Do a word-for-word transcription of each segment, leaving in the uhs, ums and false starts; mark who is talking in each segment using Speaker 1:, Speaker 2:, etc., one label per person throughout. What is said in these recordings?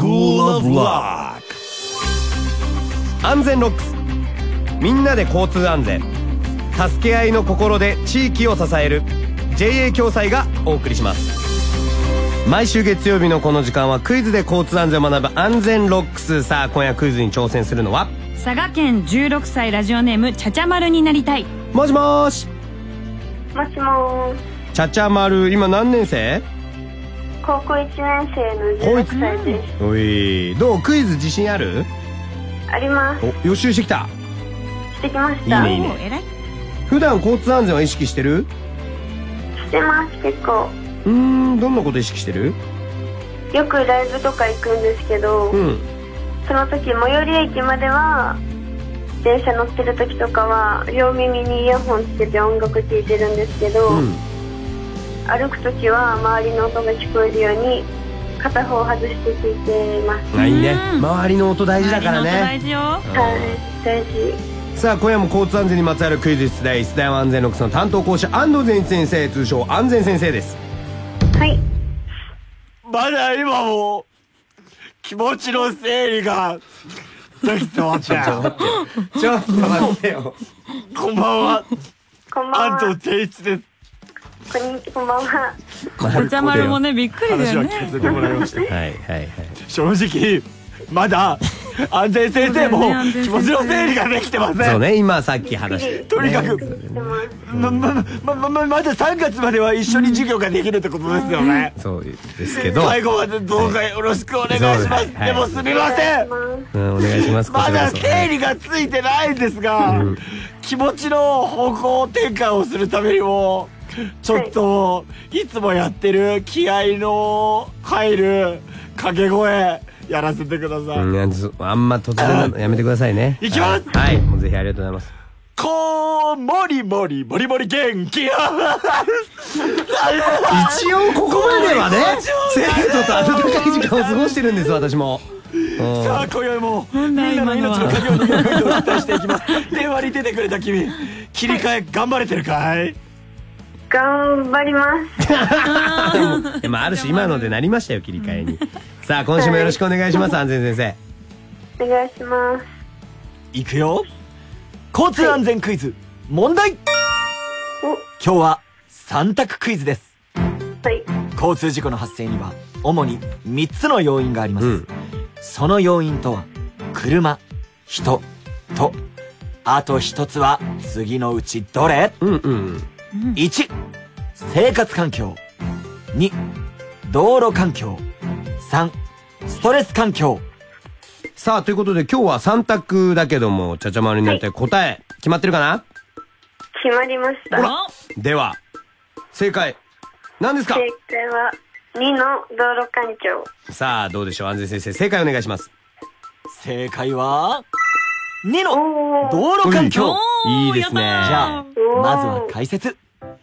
Speaker 1: School of Rock。 安全ロックス、みんなで交通安全、助け合いの心で地域を支える ジェイエー 共済がお送りします。毎週月曜日のこの時間はクイズで交通安全を学ぶ安全ロックス。さあ今夜クイズに挑戦するのは
Speaker 2: 佐賀県じゅうろくさいラジオネームちゃちゃまるになりたい。
Speaker 1: もしもーし。
Speaker 3: もしもーし。
Speaker 1: ちゃちゃまる、今何年生？
Speaker 3: 高校いちねん生のじゅうろくさいです。
Speaker 1: おい、どう？クイズ自信ある？
Speaker 3: あります。
Speaker 1: お、予習してきた？
Speaker 3: してきました。
Speaker 1: いいねいいね。
Speaker 2: お偉い。
Speaker 1: 普段交通安全は意識してる？
Speaker 3: してます、結構。
Speaker 1: うーん、どんなこと意識してる？
Speaker 3: よくライブとか行くんですけど、うん、その時最寄り駅までは電車乗ってる時とかは両耳にイヤホンつけて音楽聴いてるんですけど、うん、歩く時は周りの音が聞こえるように片方外して聴いてます。
Speaker 1: あ、いいね。周りの音大事だからね。
Speaker 2: 大事よ。
Speaker 3: はい、大事。
Speaker 1: さあ今夜も交通安全にまつわるクイズ出題。出題は安全ロックスの担当講師安藤善一先生、通称安全先生です。
Speaker 3: はい。
Speaker 4: まだ今も気持ちの整理ができてません。
Speaker 1: ちょっと待ってちょっと待ってよ。
Speaker 4: こんばんは。
Speaker 3: こんばんは。
Speaker 4: 安藤善一です。
Speaker 3: こんにちは。こんばんは。
Speaker 2: ちゃちゃまるもねびっくりだよね。
Speaker 4: 話は聞かせてもらいました。
Speaker 1: はいはいはい。正
Speaker 4: 直まだ安全先生も気持ちの整理ができてません。
Speaker 1: そうね、今さっき話して
Speaker 4: とにかくままままままださんがつまでは一緒に授業ができるってことですよね。
Speaker 1: そうですけど
Speaker 4: 最後までどうかよろしくお願いします。でもすみません、
Speaker 1: お願いします。
Speaker 4: まだ整理がついてないんですが、気持ちの方向転換をするためにもちょっといつもやってる気合の入る掛け声やらせてください。
Speaker 1: うん、あんま突然なのやめてくださいね。
Speaker 4: いきます。
Speaker 1: はい、もうぜひありがとうございます。
Speaker 4: こーもりもりもりもり元気。一
Speaker 1: 応ここまではね生徒と温かい時間を過ごしてるんです、私も。
Speaker 4: さあ今宵もみんなの命の鍵を握るクイズをお伝えしていきます。電話に出てくれた君、切り替え頑張れてるかい？
Speaker 3: 頑張ります。
Speaker 1: でもある種今のでなりましたよ、切り替えに。さあ今週もよろしくお願いします、安全先
Speaker 3: 生。お願いします。
Speaker 4: いくよ。交通安全クイズ、問題。今日はさん択クイズです。
Speaker 3: はい。
Speaker 4: 交通事故の発生には主にみっつの要因があります。うん、その要因とは車、人と、あと一つは次のうちどれ？うんうん。いち、生活環境。に、道路環境。さん、ストレス環境。
Speaker 1: さあということで今日はさん択だけども、ちゃちゃまるになって答え決まってるかな？
Speaker 3: 決まりました。
Speaker 1: ほら、では正解何ですか？
Speaker 3: 正解はにの道路環境。
Speaker 1: さあどうでしょう、安全先生、正解お願いします。
Speaker 4: 正解はにの道路環境。
Speaker 1: いいですね。じ
Speaker 4: ゃあまずは解説。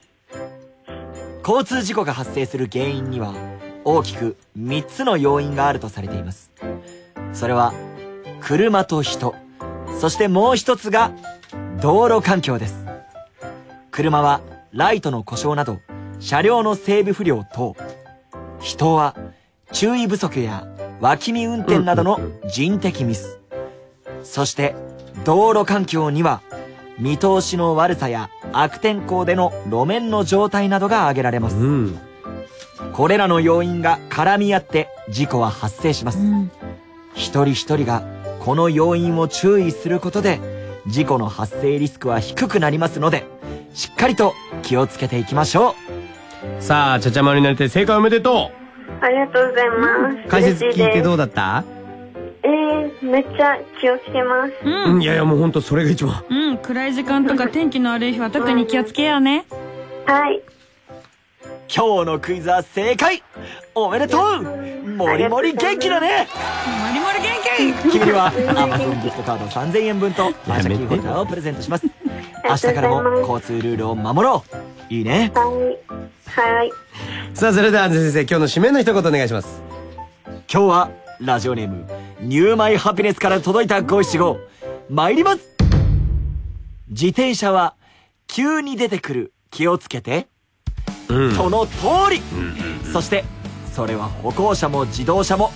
Speaker 4: 交通事故が発生する原因には大きくみっつの要因があるとされています。それは車と人、そしてもう一つが道路環境です。車はライトの故障など車両の整備不良等、人は注意不足や脇見運転などの人的ミス、そして道路環境には見通しの悪さや悪天候での路面の状態などが挙げられます。うん、これらの要因が絡み合って事故は発生します。うん、一人一人がこの要因を注意することで事故の発生リスクは低くなりますので、しっかりと気をつけていきましょ
Speaker 1: う。さあちゃちゃまるになって正解おめでと
Speaker 3: う。ありがとうございます。
Speaker 1: 解説聞いてどうだった？
Speaker 3: えー、めっちゃ気をつけます。
Speaker 1: うん、いやいやもうほんとそれが一番。
Speaker 2: うん、暗い時間とか天気の悪い日は特に気をつけようね。
Speaker 3: はい。
Speaker 4: 今日のクイズは正解。おめでとう。もりもり元気だね。
Speaker 2: もりもり元気。
Speaker 4: 君には Amazon ギフトカードさんぜんえん分とマーシャキーホルダーをプレゼントします。明日からも交通ルールを守ろう。いいね。
Speaker 3: はいはい。
Speaker 1: さあそれでは安全先生、今日の締めの一言お願いします。
Speaker 4: 今日はラジオネームニューマイハピネスから届いたご七五参ります。自転車は急に出てくる、気をつけて。うん、その通り、うん、そしてそれは歩行者も自動車も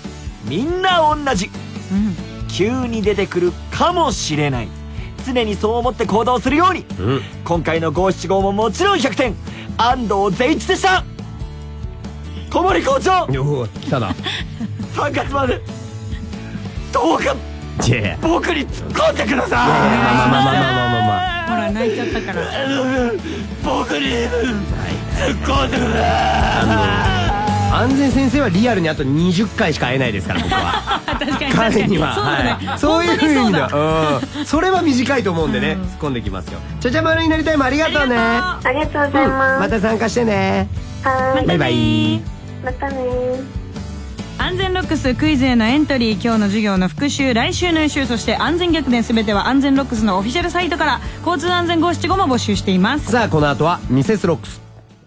Speaker 4: みんな同じ、うん、急に出てくるかもしれない。常にそう思って行動するように、うん、今回のごしちごももちろんひゃくてん、安藤善一でした。小森校長、
Speaker 1: お来たな。
Speaker 4: さんがつまでどうか僕に突っ込んでください。まあまあまあまあまあまあ
Speaker 2: まあ、ほら泣いちゃったから
Speaker 4: 僕に突っ込んでください。
Speaker 1: 安全先生はリアルにあとにじゅっかいしか会えないですから、僕は。
Speaker 2: 確かに
Speaker 1: 彼には
Speaker 2: そうだね、
Speaker 1: はい、そういう意味では、うん、それは短いと思うんでね、突っ込んできますよ。ちゃちゃまるになりたいもありがとうね。
Speaker 3: ありがとうございます、うん、
Speaker 1: また参加してね。
Speaker 3: はい、
Speaker 1: バイバイ。
Speaker 3: またね。
Speaker 2: 安全ロックスクイズへのエントリー、今日の授業の復習、来週の予習、そして安全逆転すべては安全ロックスのオフィシャルサイトから。交通安全ごしちごも募集しています。
Speaker 1: さあこの後はミセスロックス。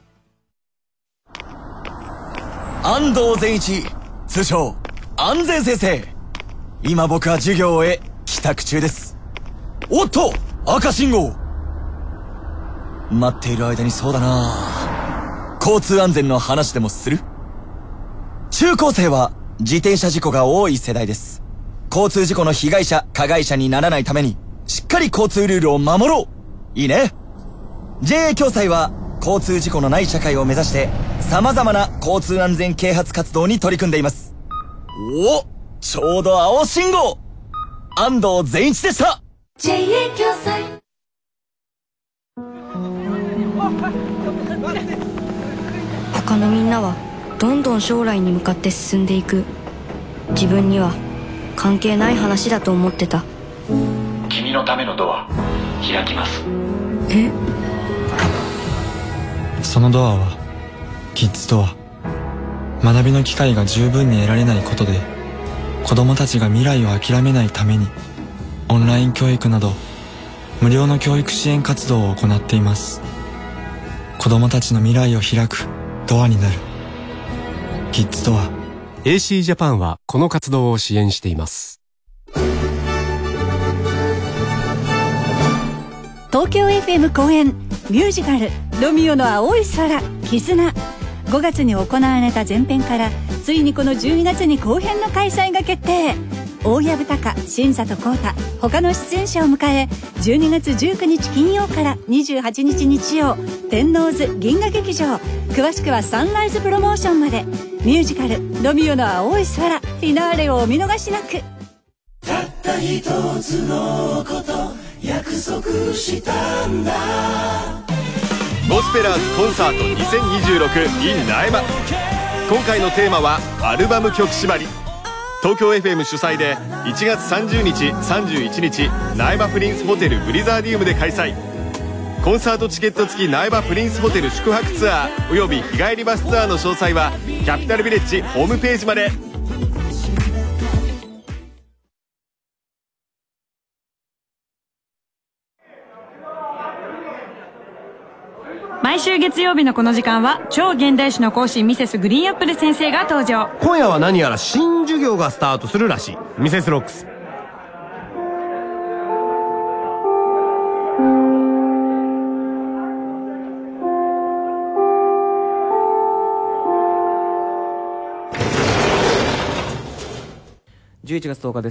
Speaker 4: 安藤善一、通称安全先生。今僕は授業を終え帰宅中です。おっと赤信号。待っている間にそうだな、交通安全の話でもする。中高生は自転車事故が多い世代です。交通事故の被害者加害者にならないためにしっかり交通ルールを守ろう。いいね。 ジェイエー 共済は交通事故のない社会を目指して様々な交通安全啓発活動に取り組んでいます。お、ちょうど青信号。安藤善一でした。
Speaker 5: ジェイエー 共済。
Speaker 6: 他のみんなはどんどん将来に向かって進んでいく。自分には関係ない話だと思ってた。
Speaker 7: 君のためのドア開きます。
Speaker 6: え？
Speaker 8: そのドアはキッズドア。学びの機会が十分に得られないことで子供たちが未来を諦めないためにオンライン教育など無料の教育支援活動を行っています。子供たちの未来を開くドアになるキッズドア。
Speaker 9: エーシー ジャパンはこの活動を支援しています。
Speaker 10: 東京 エフエム 公演ミュージカルロミオの青い空絆。ごがつに行われた前編からついにこのじゅうにがつに後編の開催が決定。大藪隆、新里浩太他の出演者を迎え、じゅうにがつじゅうくにち金曜からにじゅうはちにち日曜、天王洲銀河劇場。詳しくはサンライズプロモーションまで。ミュージカルロミオの青い空フィナーレをお見逃しなく。
Speaker 5: たった一つのこと約束したんだ。
Speaker 11: ゴスペラーズコンサートにせんにじゅうろく in 苗場。今回のテーマはアルバム曲縛り。東京 エフエム 主催でいちがつさんじゅうにちさんじゅういちにち苗場プリンスホテルブリザーディウムで開催。コンサートチケット付き苗場プリンスホテル宿泊ツアーおよび日帰りバスツアーの詳細はキャピタルビレッジホームページまで。
Speaker 2: 毎週月曜日のこの時間は超現代史の講師ミセスグリーンアップル先生が登場。
Speaker 1: 今夜は何やら新授業がスタートするらしい。ミセスロックス。
Speaker 12: じゅういちがつとおかです。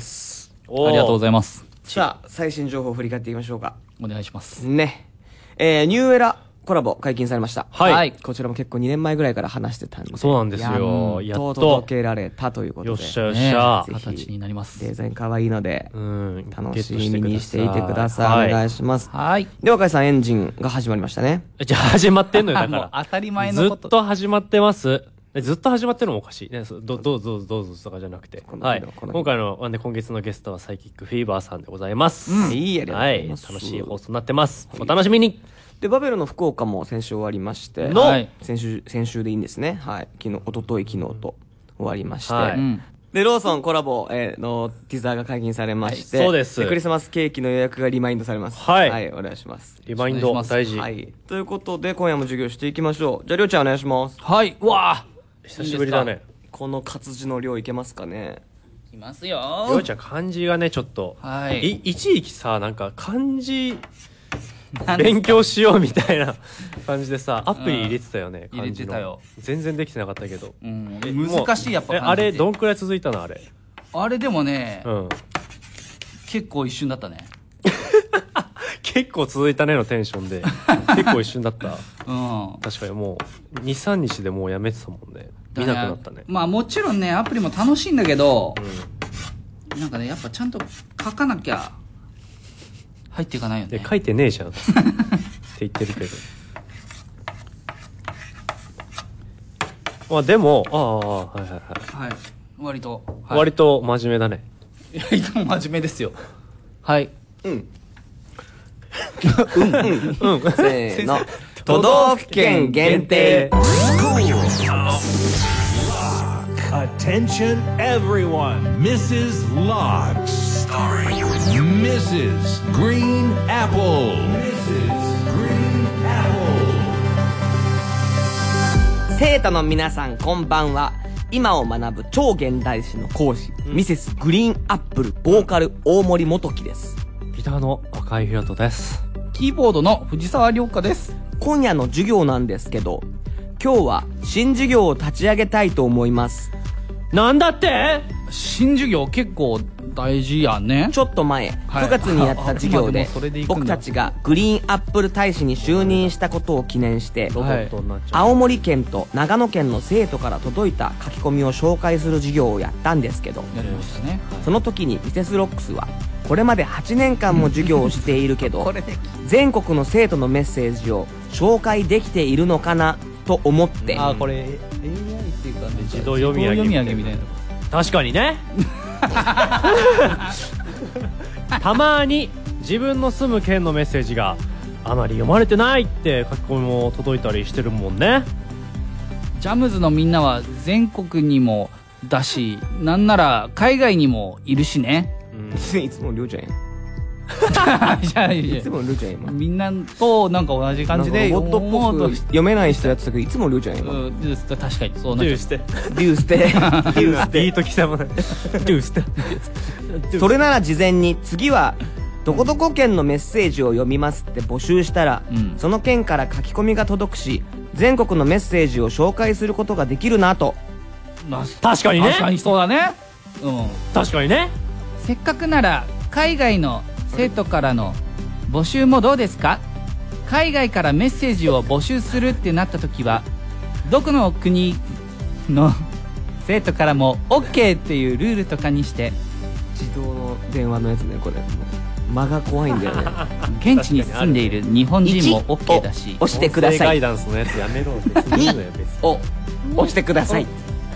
Speaker 13: ありがとうございます。
Speaker 12: さあ最新情報を振り返っていきましょうか。
Speaker 13: お願いします
Speaker 12: ね。えー、ニューエラコラボ解禁されました。
Speaker 13: はい、はい、
Speaker 12: こちらも結構にねんまえぐらいから話してたんで、
Speaker 9: そうなんですよ。
Speaker 12: やっと届けられたということで、
Speaker 9: よっしゃよっしゃ、
Speaker 12: ね、
Speaker 13: 形になります。
Speaker 12: デザイン可愛いので、
Speaker 9: うん、
Speaker 12: 楽しみにしていてください。はい、お願いします。
Speaker 13: はい。
Speaker 12: で、若井さんエンジンが始まりましたね。
Speaker 9: じゃあ始まってんのよだから。
Speaker 13: 当たり前のこと。
Speaker 9: ずっと始まってます。ずっと始まってるのもおかしいね。どどうぞどうぞとかじゃなくて、はい、今回の、ね、今月のゲストはサイキックフィーバーさんでございます。
Speaker 12: うん、いいやりがとうございます。
Speaker 9: はい、楽しい放送になってます。お楽しみに。
Speaker 12: でバベルの福岡も先週終わりまして
Speaker 9: の、はい、
Speaker 12: 先週先週でいいんですね。はい、昨日一昨日昨日と終わりまして、
Speaker 9: はい、
Speaker 12: でローソンコラボ、えー、のティザーが解禁されまして、
Speaker 9: はい、そうです。
Speaker 12: でクリスマスケーキの予約がリマインドされます。
Speaker 9: はい、
Speaker 12: はい、お願いします。
Speaker 9: リマインド大事。
Speaker 12: はい、ということで今夜も授業していきましょう。じゃありょうちゃんお願いします。
Speaker 13: はい。うわあ
Speaker 9: 久しぶりだね。
Speaker 12: この活字の量いけますかね。
Speaker 13: いますよ。
Speaker 9: りょうちゃん漢字がねちょっと、
Speaker 13: はい、
Speaker 9: い一時期さなんか漢字勉強しようみたいな感じでさアプリ入れてたよね。
Speaker 13: 入れてたよ。
Speaker 9: 全然できてなかったけど、
Speaker 13: うん、難しいやっぱ。
Speaker 9: あれどんくらい続いたのあれ。
Speaker 13: あれでもね、
Speaker 9: うん。
Speaker 13: 結構一瞬だったね。
Speaker 9: 結構続いたねのテンションで。結構一瞬だった。
Speaker 13: うん。
Speaker 9: 確かにもう、に、さんにちでもうやめてたもんね。見なくなったね。
Speaker 13: まあもちろんね、アプリも楽しいんだけど、うん、なんかね、やっぱちゃんと書かなきゃ入っていかないよね。
Speaker 9: 書いてねえじゃん。って言ってるけど。まあでも、ああ、はいはいはい。
Speaker 13: はい。割と。はい、
Speaker 9: 割と真面目だね。
Speaker 13: いや、いつも真面目ですよ。はい。うん。うん、うん。
Speaker 12: せーの。都道府県限定。
Speaker 14: Attention everyone. Missus Locke. Starring Missus Green Apple. Missus Green Apple.
Speaker 12: 生徒の皆さんこんばんは。今を学ぶ超現代史の講師、うん、ミセスグリーンアップルボーカル大森元樹です。
Speaker 9: ギターの赤井宏斗です。
Speaker 13: キーボードの藤沢涼香です。
Speaker 12: 今夜の授業なんですけど、今日は新授業を立ち上げたいと思います。
Speaker 13: なんだって？新授業結構大事やね。
Speaker 12: ちょっと前、はい、くがつにやった授業で僕たちがグリーンアップル大使に就任したことを記念して、はい、青森県と長野県の生徒から届いた書き込みを紹介する授業をやったんですけど、
Speaker 13: やりましたね。
Speaker 12: その時にミセスロックスはこれまではちねんかんも授業をしているけど全国の生徒のメッセージを紹介できているのかなと思って、
Speaker 13: あ、これ エーアイ っていうか、ね、
Speaker 9: 自動読み上げみたいな。確かにね。たまに自分の住む県のメッセージがあまり読まれてないって書き込みも届いたりしてるもんね。
Speaker 13: ジャムズのみんなは全国にもだし、なんなら海外にもいるしね。
Speaker 12: うん、いつもりょうちゃんやん。
Speaker 13: いやいや
Speaker 12: いつもりょうちゃんやん。
Speaker 13: みんなとなんか同じ感じで
Speaker 12: ロボットっぽく読めない人やってたけど、いつもりょうちゃんやん。
Speaker 13: うん、確かにそうなっちゃう。
Speaker 12: デューステデューステデューステ
Speaker 9: いい時だもんね。デューステ
Speaker 12: それなら事前に次はどこどこ県のメッセージを読みますって募集したら、うん、その県から書き込みが届くし、全国のメッセージを紹介することができるなと。
Speaker 9: 確かにね。
Speaker 13: 確かにそうだね。
Speaker 9: うん、確かにね。
Speaker 13: せっかくなら海外の生徒からの募集もどうですか？海外からメッセージを募集するってなった時は、どこの国の生徒からも OK っていうルールとかにして。
Speaker 12: 自動の電話のやつね、これ。間が怖いんだよね。
Speaker 13: 現地に住んでいる日本人も OK だし、
Speaker 12: 押してください。
Speaker 9: ガイダンスのやつやめろ。別にいいのよ、別に。
Speaker 12: お、押してください。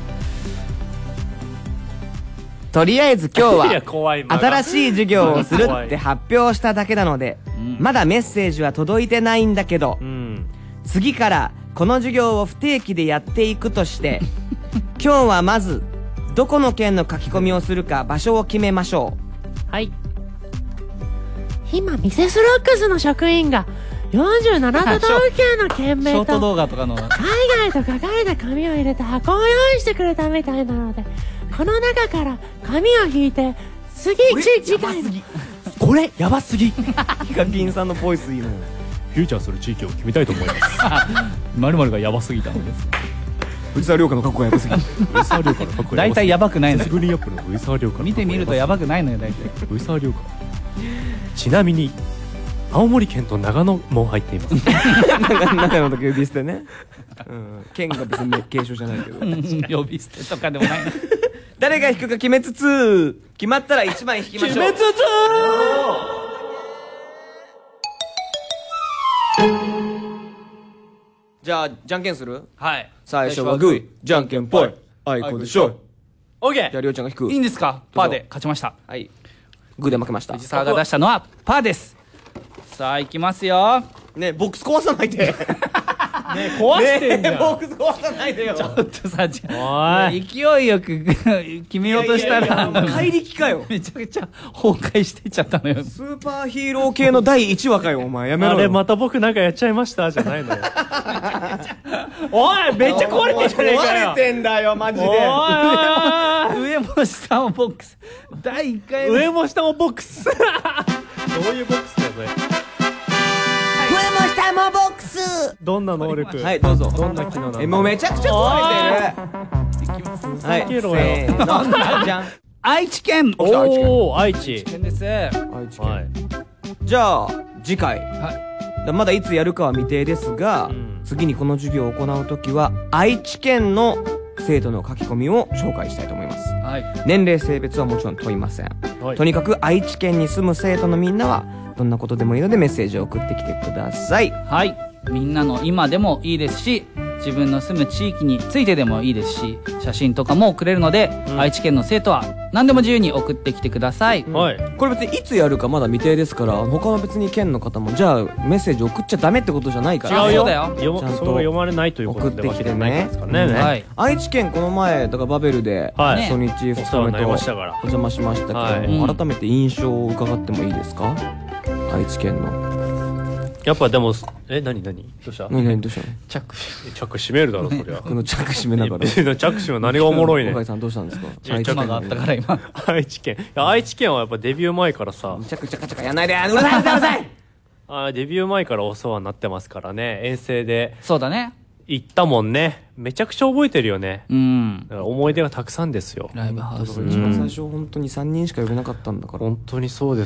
Speaker 12: とりあえず今日は新しい授業をするって発表しただけなので、まだメッセージは届いてないんだけど、次からこの授業を不定期でやっていくとして今日はまずどこの県の書き込みをするか場所を決めましょ
Speaker 15: う。はい。今ミセスロックスの職員がよんじゅうなな都道府県の県名と
Speaker 13: ショート動画とかの
Speaker 15: 海外と書かれた紙を入れた箱を用意してくれたみたいなので、この中から紙を引いて次次回の
Speaker 9: これやばすぎ。
Speaker 12: ヒカキンさんのボイスいいの。
Speaker 9: フューチャーする地域を決めたいと思います。
Speaker 13: 〇〇がやばすぎたのです。
Speaker 12: 藤沢涼香の格好やばすぎ。
Speaker 9: 藤沢涼香の格好
Speaker 13: 大体やばくないのよ。
Speaker 9: グリーンアップの藤沢涼香
Speaker 13: 見てみるとやばくないのよ大体。
Speaker 9: 藤沢涼香。ちなみに青森県と長野も入っています。
Speaker 12: 長野と呼び捨てね。うん、県が別に継承じゃないけど。
Speaker 13: 呼び捨てとかでもない。
Speaker 12: 誰が引くか決めつつ、決まったらいちまい引きましょう。
Speaker 13: 決めつつ
Speaker 12: じゃあじゃんけんする？
Speaker 13: はい。
Speaker 12: 最初はグー、じゃんけんぽい、あいこでしょい。
Speaker 13: オーケー。
Speaker 12: じゃありょうちゃんが引く。
Speaker 13: いいんですか？パーで勝ちました。
Speaker 12: はい。グーで負けました。
Speaker 13: 藤沢が出したのはパーです。さあ行きますよ。
Speaker 12: ね、ボックス壊さないで。
Speaker 13: ね、壊してんじゃん。
Speaker 12: ボックス壊さないでよ。
Speaker 13: ちょっとさ、おい勢いよく決めようとしたら
Speaker 12: 怪力かよ。
Speaker 13: めちゃくちゃ崩壊してっちゃったのよ。
Speaker 12: スーパーヒーロー系のだいいちわかよ、お前やめろよ。
Speaker 9: あれまた僕なんかやっちゃいましたじゃないのよ。おいめっちゃ壊れてんじゃねえかよ。
Speaker 12: 壊れてんだよマジで。
Speaker 13: 上も下もボックス。だいいっかい
Speaker 9: 上も下もボックス。どういうボックスだよそれ。
Speaker 12: 上も下もボックス。
Speaker 9: どんな能力？
Speaker 12: はいどうぞ。
Speaker 9: どんな機能なの？
Speaker 12: えもうめちゃくちゃ壊れてる。いきます。はいせーのじゃん。
Speaker 13: 愛知県。
Speaker 9: おー、愛知。
Speaker 13: 愛知県です。
Speaker 12: 愛知県。はい、じゃあ、次回。はい。まだいつやるかは未定ですが、うん、次にこの授業を行うときは、愛知県の生徒の書き込みを紹介したいと思います。はい。年齢、性別はもちろん問いません。はい、とにかく愛知県に住む生徒のみんなは、どんなことでもいいのでメッセージを送ってきてください。
Speaker 13: はい。みんなの今でもいいですし、自分の住む地域についてでもいいですし、写真とかも送れるので、うん、愛知県の生徒は何でも自由に送ってきてください。
Speaker 12: はい。これ別にいつやるかまだ未定ですから、他の別に県の方もじゃあメッセージ送っちゃダメってことじゃないから。
Speaker 9: 違うよ。
Speaker 13: そうだよ。
Speaker 9: ちゃんとそれが読まれないということで
Speaker 12: 送ってきてね。はい。愛知県この前だからバベルで初日ふつかめとお邪魔しましたけど、はい、改めて印象を伺ってもいいですか？愛知県の。
Speaker 9: やっぱでも、え、なになにどうした
Speaker 12: 何何どうしたの？
Speaker 13: 着
Speaker 9: 手。着閉めるだろ、そりゃ。
Speaker 12: この着閉めながら。
Speaker 9: 着閉め何がおもろいね。
Speaker 12: 岡井さんどうしたんですか？
Speaker 13: 愛知県があったから今。
Speaker 9: 愛知県。いや、愛知県はやっぱデビュー前からさ。
Speaker 12: 着着着やんないで、うるさいうるさいうるさい
Speaker 9: あデビュー前からお世話になってますからね。遠征で。
Speaker 13: そうだね。
Speaker 9: 行ったもんね。めちゃくちゃ覚えてるよね。うん。だから思い出がたくさんですよ。
Speaker 13: ライブハウス。
Speaker 12: 一番最初本当にさんにんしか呼べなかったんだから。
Speaker 9: 本当にそうです。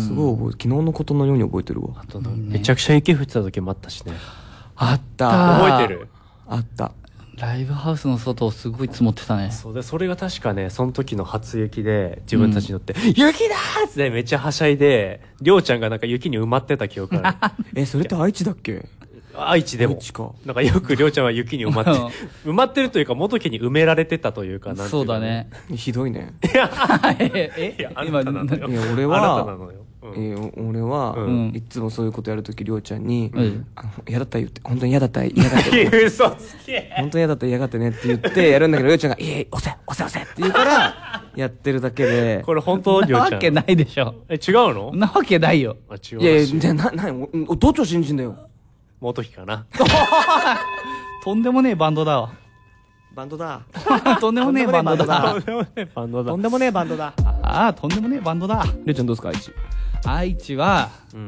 Speaker 12: すごい覚えて、昨日のことのように覚えてるわ。
Speaker 9: あとめちゃくちゃ雪降ってた時もあったしね。
Speaker 12: あった。
Speaker 9: 覚えてる？
Speaker 12: あった。
Speaker 13: ライブハウスの外すごい積もってたね。
Speaker 9: そうで、それが確かね、その時の初雪で自分たちに乗って、雪だーってめっちゃはしゃいで、りょうちゃんがなんか雪に埋まってた記憶ある。
Speaker 12: え、それって愛知だっけ？
Speaker 9: 愛知でも。なんかよくりょうちゃんは雪に埋まって、埋まってるというか元家に埋められてたというか、なんていうか。
Speaker 13: そうだね。
Speaker 12: ひどいね。
Speaker 9: いや、
Speaker 12: え、
Speaker 9: いや、あなたなのよ。
Speaker 12: いや、俺は、え俺は、いつもそういうことやるときりょうちゃんに、嫌だったら言って、本当に嫌だったら嫌がってね。
Speaker 9: 嘘つけ。
Speaker 12: 本当に嫌だったら嫌がってねって言ってやるんだけど、りょうちゃんが、いえ、押せ、押せ、押せって言うから、やってるだけで。
Speaker 9: これ本当りょうちゃん。
Speaker 13: なわけないでしょ。
Speaker 9: え、違うの？
Speaker 13: なわけないよ。
Speaker 9: あ、違う。
Speaker 12: いやいや、じゃあ、な、な、どっちを信じんだよ。
Speaker 9: 元木かな。
Speaker 13: とんでもねえバンドだわ。
Speaker 12: バンドだ。
Speaker 13: とんでもねえバンドだ。
Speaker 9: とんでもねえバンドだ。
Speaker 12: とんでもねえバンドだ。
Speaker 13: ああ、とんでもねえバンドだ。
Speaker 12: りょうちゃんどうですか、愛知。
Speaker 13: 愛知は、うん、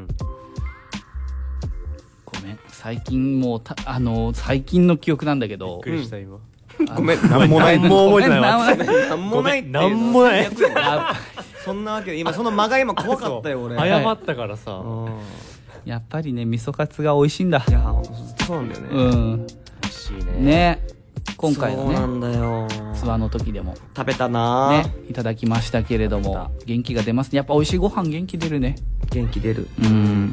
Speaker 13: ごめん、最近もうた、あのー、最近の記憶なんだけど。
Speaker 9: びっくりした、今。
Speaker 12: ごめん、なんもない。
Speaker 9: なんも覚えてないわ。
Speaker 12: なんもないっていうの。
Speaker 9: なんもない。
Speaker 12: そんなわけで、今その間が今怖かったよ、俺。
Speaker 9: 謝ったからさ。
Speaker 13: やっぱりね、味噌カツが美味しいんだ。
Speaker 12: いや、そうなんだよね。
Speaker 13: うん。
Speaker 9: 美味しいね。
Speaker 13: ね。今回のね、
Speaker 12: そうなんだよ。
Speaker 13: ツアーの時でも
Speaker 12: 食べたな
Speaker 13: ね、いただきましたけれども、元気が出ますね。やっぱ美味しいご飯元気出るね。
Speaker 12: 元気出る。
Speaker 13: うん。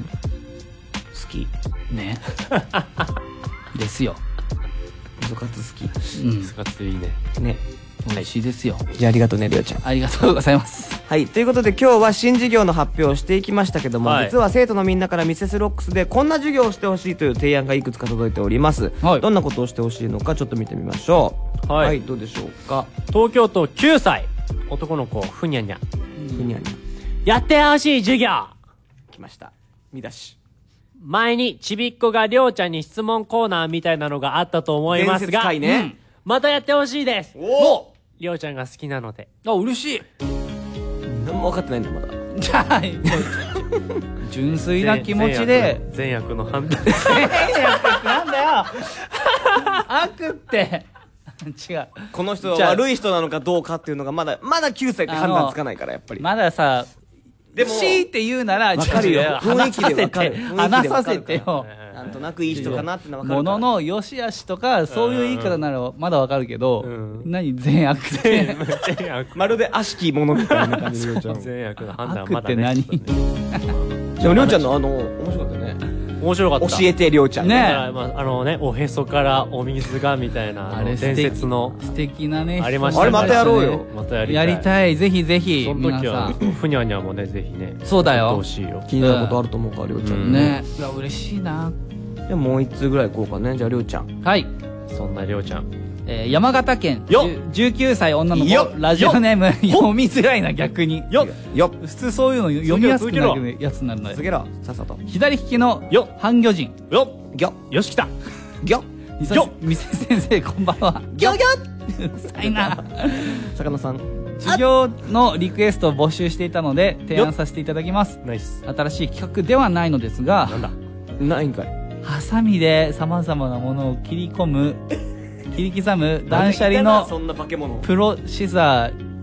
Speaker 12: 好き。
Speaker 13: ね。ですよ。
Speaker 12: 味噌カツ好き。
Speaker 13: うん。
Speaker 9: 味噌カツいいね。
Speaker 12: ね。
Speaker 13: 美味しいですよ。
Speaker 12: じゃあありがとうね、りょうちゃん。
Speaker 13: ありがとうございます。
Speaker 12: はい、ということで今日は新事業の発表をしていきましたけども、実は生徒のみんなからミセスロックスでこんな授業をしてほしいという提案がいくつか届いております。どんなことをしてほしいのかちょっと見てみましょう。はい、どうでしょうか。
Speaker 9: 東京都きゅうさい男の子ふにゃにゃ
Speaker 12: ふにゃにゃ
Speaker 9: やってほしい授業
Speaker 12: 来ました。見出し。
Speaker 9: 前にちびっこがりょうちゃんに質問コーナーみたいなのがあったと思いますが、
Speaker 12: 伝説会ね、うん、
Speaker 9: またやってほしいです。
Speaker 12: おお、
Speaker 9: りょうちゃんが好きなので。
Speaker 13: あ、嬉しい。
Speaker 12: 何も分かってないんだまだ。
Speaker 13: じゃあ純粋な気持ちで
Speaker 9: 善悪の判断。
Speaker 13: 善悪ってなんだよ。悪って違う。
Speaker 12: この人は悪い人なのかどうかっていうのがまだまだきゅうさいって判断つかないから、やっぱり
Speaker 13: まださ。でも強いて言うなら
Speaker 12: 分かるよ。雰囲気で分かる。
Speaker 13: 話させてよ。
Speaker 12: なんとなくいい人かなってのは分かる。
Speaker 13: ものの良し悪しとかそういう言い方ならまだ分かるけど、何善悪って
Speaker 12: まるで悪しきものみたいな感じでりょうちゃん。
Speaker 9: 善悪の判断は
Speaker 13: まだね。悪って
Speaker 12: 何？でもりょうちゃんのあの面白かったよね。
Speaker 9: 面白かった。
Speaker 12: 教えてりょうちゃん
Speaker 9: ね。あのね、おへそからお水がみたいな伝説の
Speaker 13: 素敵なね。
Speaker 12: ありましたね。あれまたやろうよ。
Speaker 9: またやりたい。
Speaker 13: やりたい。ぜひぜひ。
Speaker 9: その時はふにゃにゃもね、ぜひね。
Speaker 13: そうだよ。
Speaker 9: どうしよう。
Speaker 12: 気になることあると思うからりょうちゃん
Speaker 13: ね。いや嬉しいな。
Speaker 12: じゃあもう一通ぐらい行こうかね。じゃありょうちゃん。
Speaker 13: はい。
Speaker 9: そんなりょうちゃん。
Speaker 13: えー、山形県じゅうきゅうさい女の子ラジオネーム読みづらいな逆に
Speaker 12: よよ
Speaker 13: 普通そういうの読みやすくなるやつになるのよ。
Speaker 12: 続けろさっさと。
Speaker 13: 左利きの半魚人
Speaker 9: よ
Speaker 12: よ
Speaker 9: よしきた
Speaker 12: よ
Speaker 13: よみせ先生こんばんは。
Speaker 12: ギョギ
Speaker 13: ョうるさいな。
Speaker 12: 魚さん
Speaker 13: 授業のリクエストを募集していたので提案させていただきます。
Speaker 9: ナイス。
Speaker 13: 新しい企画ではないのですが、
Speaker 9: なんだ
Speaker 12: ないんかい。
Speaker 13: ハサミで様々なものを切り込む切り刻む断捨離のプロシザー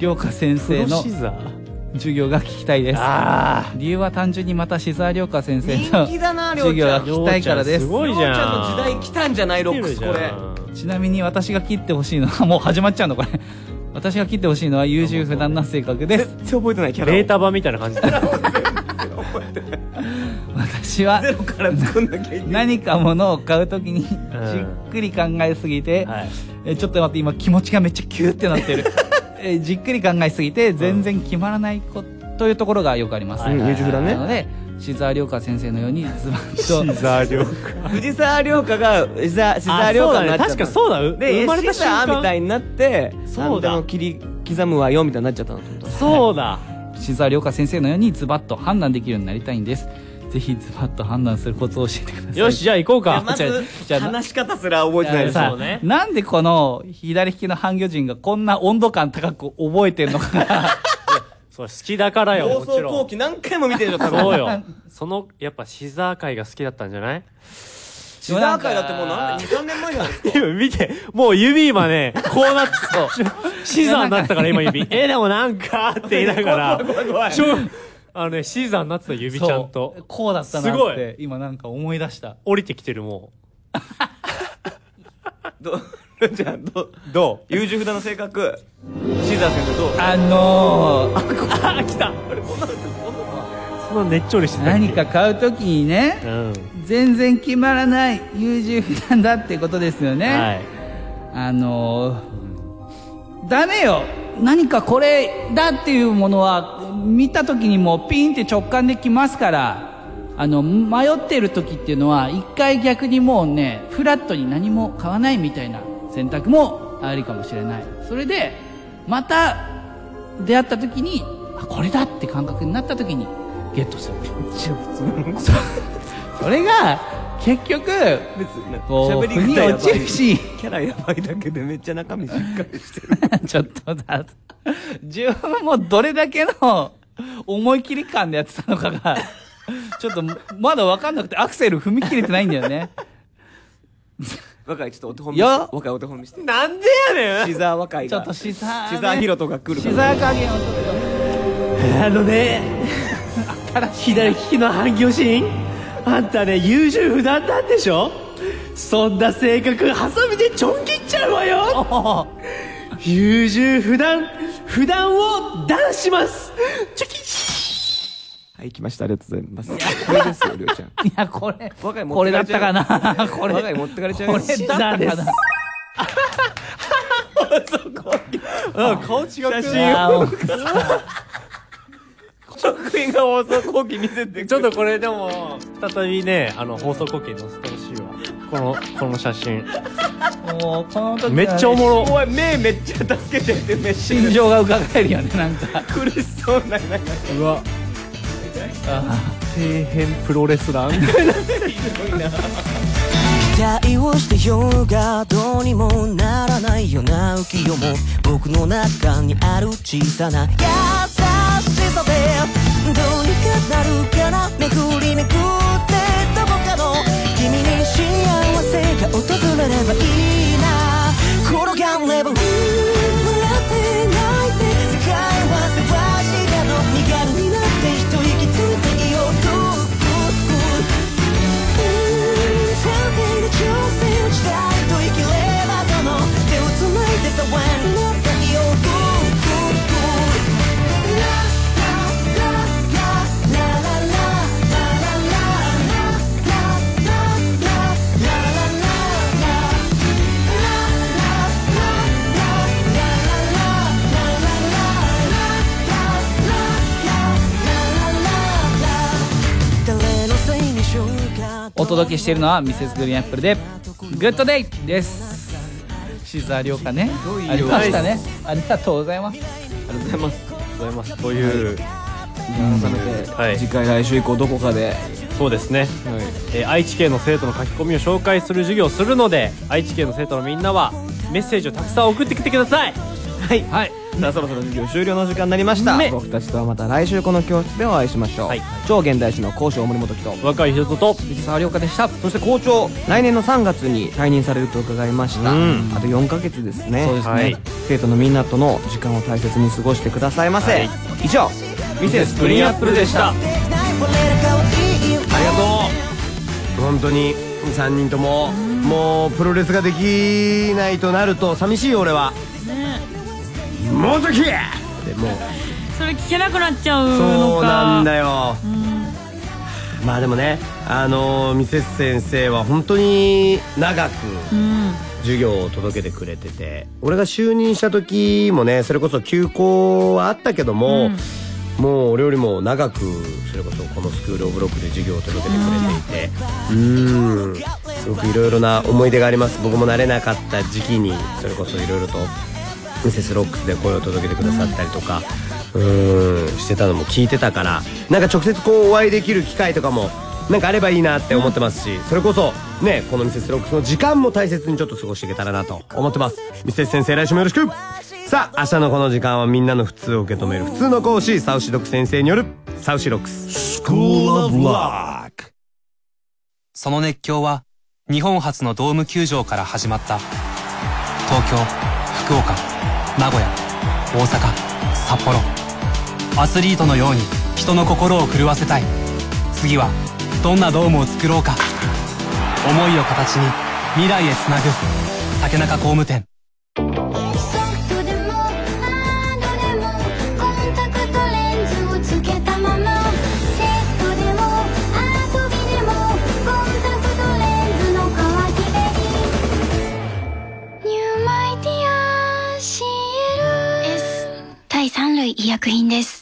Speaker 13: 涼香先生の
Speaker 9: プロシザー
Speaker 13: 授業が聞きたいです。
Speaker 9: あ
Speaker 13: 理由は単純にまた志沢涼香先生の
Speaker 12: 人気だな、りょ
Speaker 13: 授業
Speaker 12: うちゃん。
Speaker 13: が聞きたいからです。
Speaker 9: すごいじゃん。
Speaker 12: りょうちゃんの時代来たんじゃない、ロックスこれ。
Speaker 13: ちなみに私が切ってほしいのはもう始まっちゃうのこれ。私が切ってほしいのは優柔不断な性格です。
Speaker 12: 全然覚えてないキャラ。
Speaker 9: ベータ版みたいな感じだ。
Speaker 13: 私は
Speaker 12: ゼロから作んなきゃいけない。
Speaker 13: 何か物を買うときにじっくり考えすぎて、えちょっと待って、今気持ちがめっちゃキューってなってる。えじっくり考えすぎて全然決まらないこというところがよくあります。
Speaker 12: うん優柔不断ね
Speaker 13: なので志沢涼香先生のようにズバッと
Speaker 9: 志沢涼香
Speaker 12: 藤沢涼香が志沢志沢涼香になっちゃった。
Speaker 9: 確かそうだ。
Speaker 12: で
Speaker 9: 生まれた瞬間
Speaker 12: みたいになって
Speaker 9: そうだ
Speaker 12: 何でも切り刻むわよみたいになっちゃったの。
Speaker 9: そうだ。
Speaker 13: 志沢涼香先生のようにズバッと判断できるようになりたいんです。ぜひズバッと判断するコツを教えてください。
Speaker 9: よし、じゃあ行こうか。
Speaker 12: まず話し方すら覚えてないです。
Speaker 13: さなんでこの左利きの半魚人がこんな温度感高く覚えてるのかな。
Speaker 9: そう好きだからよ。
Speaker 12: 放送後期何回も見てるよ多分。
Speaker 9: そうよ。そのやっぱシザー界が好きだったんじゃない？
Speaker 12: シザー界だってもう何年にさんねんまえじゃないですか。
Speaker 9: 今見て、もう指今ねこうなってシザーになってたから今指。えでもなんかって言いながら。
Speaker 12: 怖い怖い怖い。
Speaker 9: あのね、シーザーになってた指ちゃんと。
Speaker 13: こうだったな
Speaker 9: すごい
Speaker 13: って今なんか思い出した。
Speaker 9: 降りてきてるも
Speaker 12: どうじゃあどう
Speaker 9: どう
Speaker 12: 優柔不断の性格シザー先生どう？
Speaker 13: あの
Speaker 9: ー、あ来た。そんなねっちょりしてた。
Speaker 13: 何か買うときにね、
Speaker 9: うん、
Speaker 13: 全然決まらない優柔不断だってことですよね。
Speaker 9: はい、
Speaker 13: あのー、ダメよ。何かこれだっていうものは見た時にもうピンって直感できますから、あの迷ってる時っていうのは一回逆にもうねフラットに何も買わないみたいな選択もありかもしれない。それでまた出会った時にあこれだって感覚になった時にゲットする。それが結局こう
Speaker 12: 喋り
Speaker 13: 腑に落ちるし、
Speaker 12: キャラやばいだけでめっちゃ中身しっかりしてる。
Speaker 13: ちょっとだ自分もどれだけの思い切り感でやってたのかがちょっとまだ分かんなくてアクセル踏み切れてないんだよね。
Speaker 12: 若いちょっとお手本見せて。若いお手本見せて。
Speaker 9: なんでやねん。
Speaker 12: シザー若いが
Speaker 13: ちょっとシザー、ね、
Speaker 12: シザーヒロトが来るから。
Speaker 13: シザー加減をちょっ
Speaker 9: とあのね左利きの半魚人あんたね優柔不断なんでしょ。そんな性格ハサミでちょん切っちゃうわよ。優柔不断不断を断します。チョキ
Speaker 12: はい来ました。ありがとうございます。これですよりょうちゃん。
Speaker 13: いやこれ
Speaker 12: 若い
Speaker 13: これだったかな。これ
Speaker 12: 若い持ってかれちゃう。
Speaker 13: これだったかな。
Speaker 9: 顔違う。
Speaker 12: 写真を職員が放送後期見せて。
Speaker 9: ちょっとこれでも再びねあの放送後期に載せてほしいわ。このこの写真
Speaker 13: もうこの時は、ね、
Speaker 9: めっちゃおもろ。
Speaker 12: おい目めっちゃ助けてってめっちゃ
Speaker 13: 心情が伺えるよね。なんか
Speaker 12: 苦しそうな。なんか
Speaker 9: うわあ底辺プロレスラーみたいな。ひどいな。
Speaker 5: 期待をしてようがどうにもならないような浮世も僕の中にある小さな優しさでどうにかなるかな。めくりめくってどこかの君に幸せが訪れればいいな。転がれば笑って泣いて世界はせわしがの身軽になって一息ついていようと挑戦をしたいと生きればその手をつないでさわになってみよう。
Speaker 13: お届けしているのはミセスグリーンアップルでグッドデイですシザー涼香ねありましたね。ありがとうございます。
Speaker 12: ありがとうございます。
Speaker 9: ありがとうございます。という
Speaker 12: 改めて次回来週以降どこかで
Speaker 9: そうですね、はいえー、愛知県の生徒の書き込みを紹介する授業をするので愛知県の生徒のみんなはメッセージをたくさん送ってきてください。
Speaker 12: はい、はい、さあそろそろ授業終了の時間になりました。僕たちとはまた来週この教室でお会いしましょう、はい、超現代史の講師大森元樹と
Speaker 9: 若井秀人と
Speaker 13: 藤沢涼香でした。
Speaker 12: そして校長来年のさんがつに退任されると伺いました。あとよんかげつですね。
Speaker 13: そうですね、
Speaker 12: はい、 生徒のみんなとの時間を大切に過ごしてくださいませ、はい、以上ミセスグリーンアップルでした。ありが
Speaker 1: とう。本当にさんにんとももうプロレスができないとなると寂しいよ俺は、ね、もっと聞けでもう
Speaker 2: それ聞けなくなっちゃうのか。
Speaker 1: そうなんだよ、うん、まあでもねあのミセス先生は本当に長く、うん授業を届けてくれてて、俺が就任した時もねそれこそ休校はあったけども、うん、もう俺よりも長くそれこそこのスクールオブロックで授業を届けてくれていて、うーんすごくいろいろな思い出があります。僕も慣れなかった時期にそれこそいろいろとミセスロックスで声を届けてくださったりとか、うーんしてたのも聞いてたから、なんか直接こうお会いできる機会とかもなんかあればいいなって思ってますし、それこそねこのミセスロックスの時間も大切にちょっと過ごしていけたらなと思ってます。ミセス先生来週もよろしく。さあ明日のこの時間はみんなの普通を受け止める普通の講師サウシドク先生によるサウシロックススクールオブロック。
Speaker 16: その熱狂は日本初のドーム球場から始まった。東京、福岡、名古屋、大阪、札幌、アスリートのように人の心を震わせたい。次はどんなドームを作ろうか。思いを形に未来へつなぐ竹中工務店。
Speaker 17: 第三類医薬品です。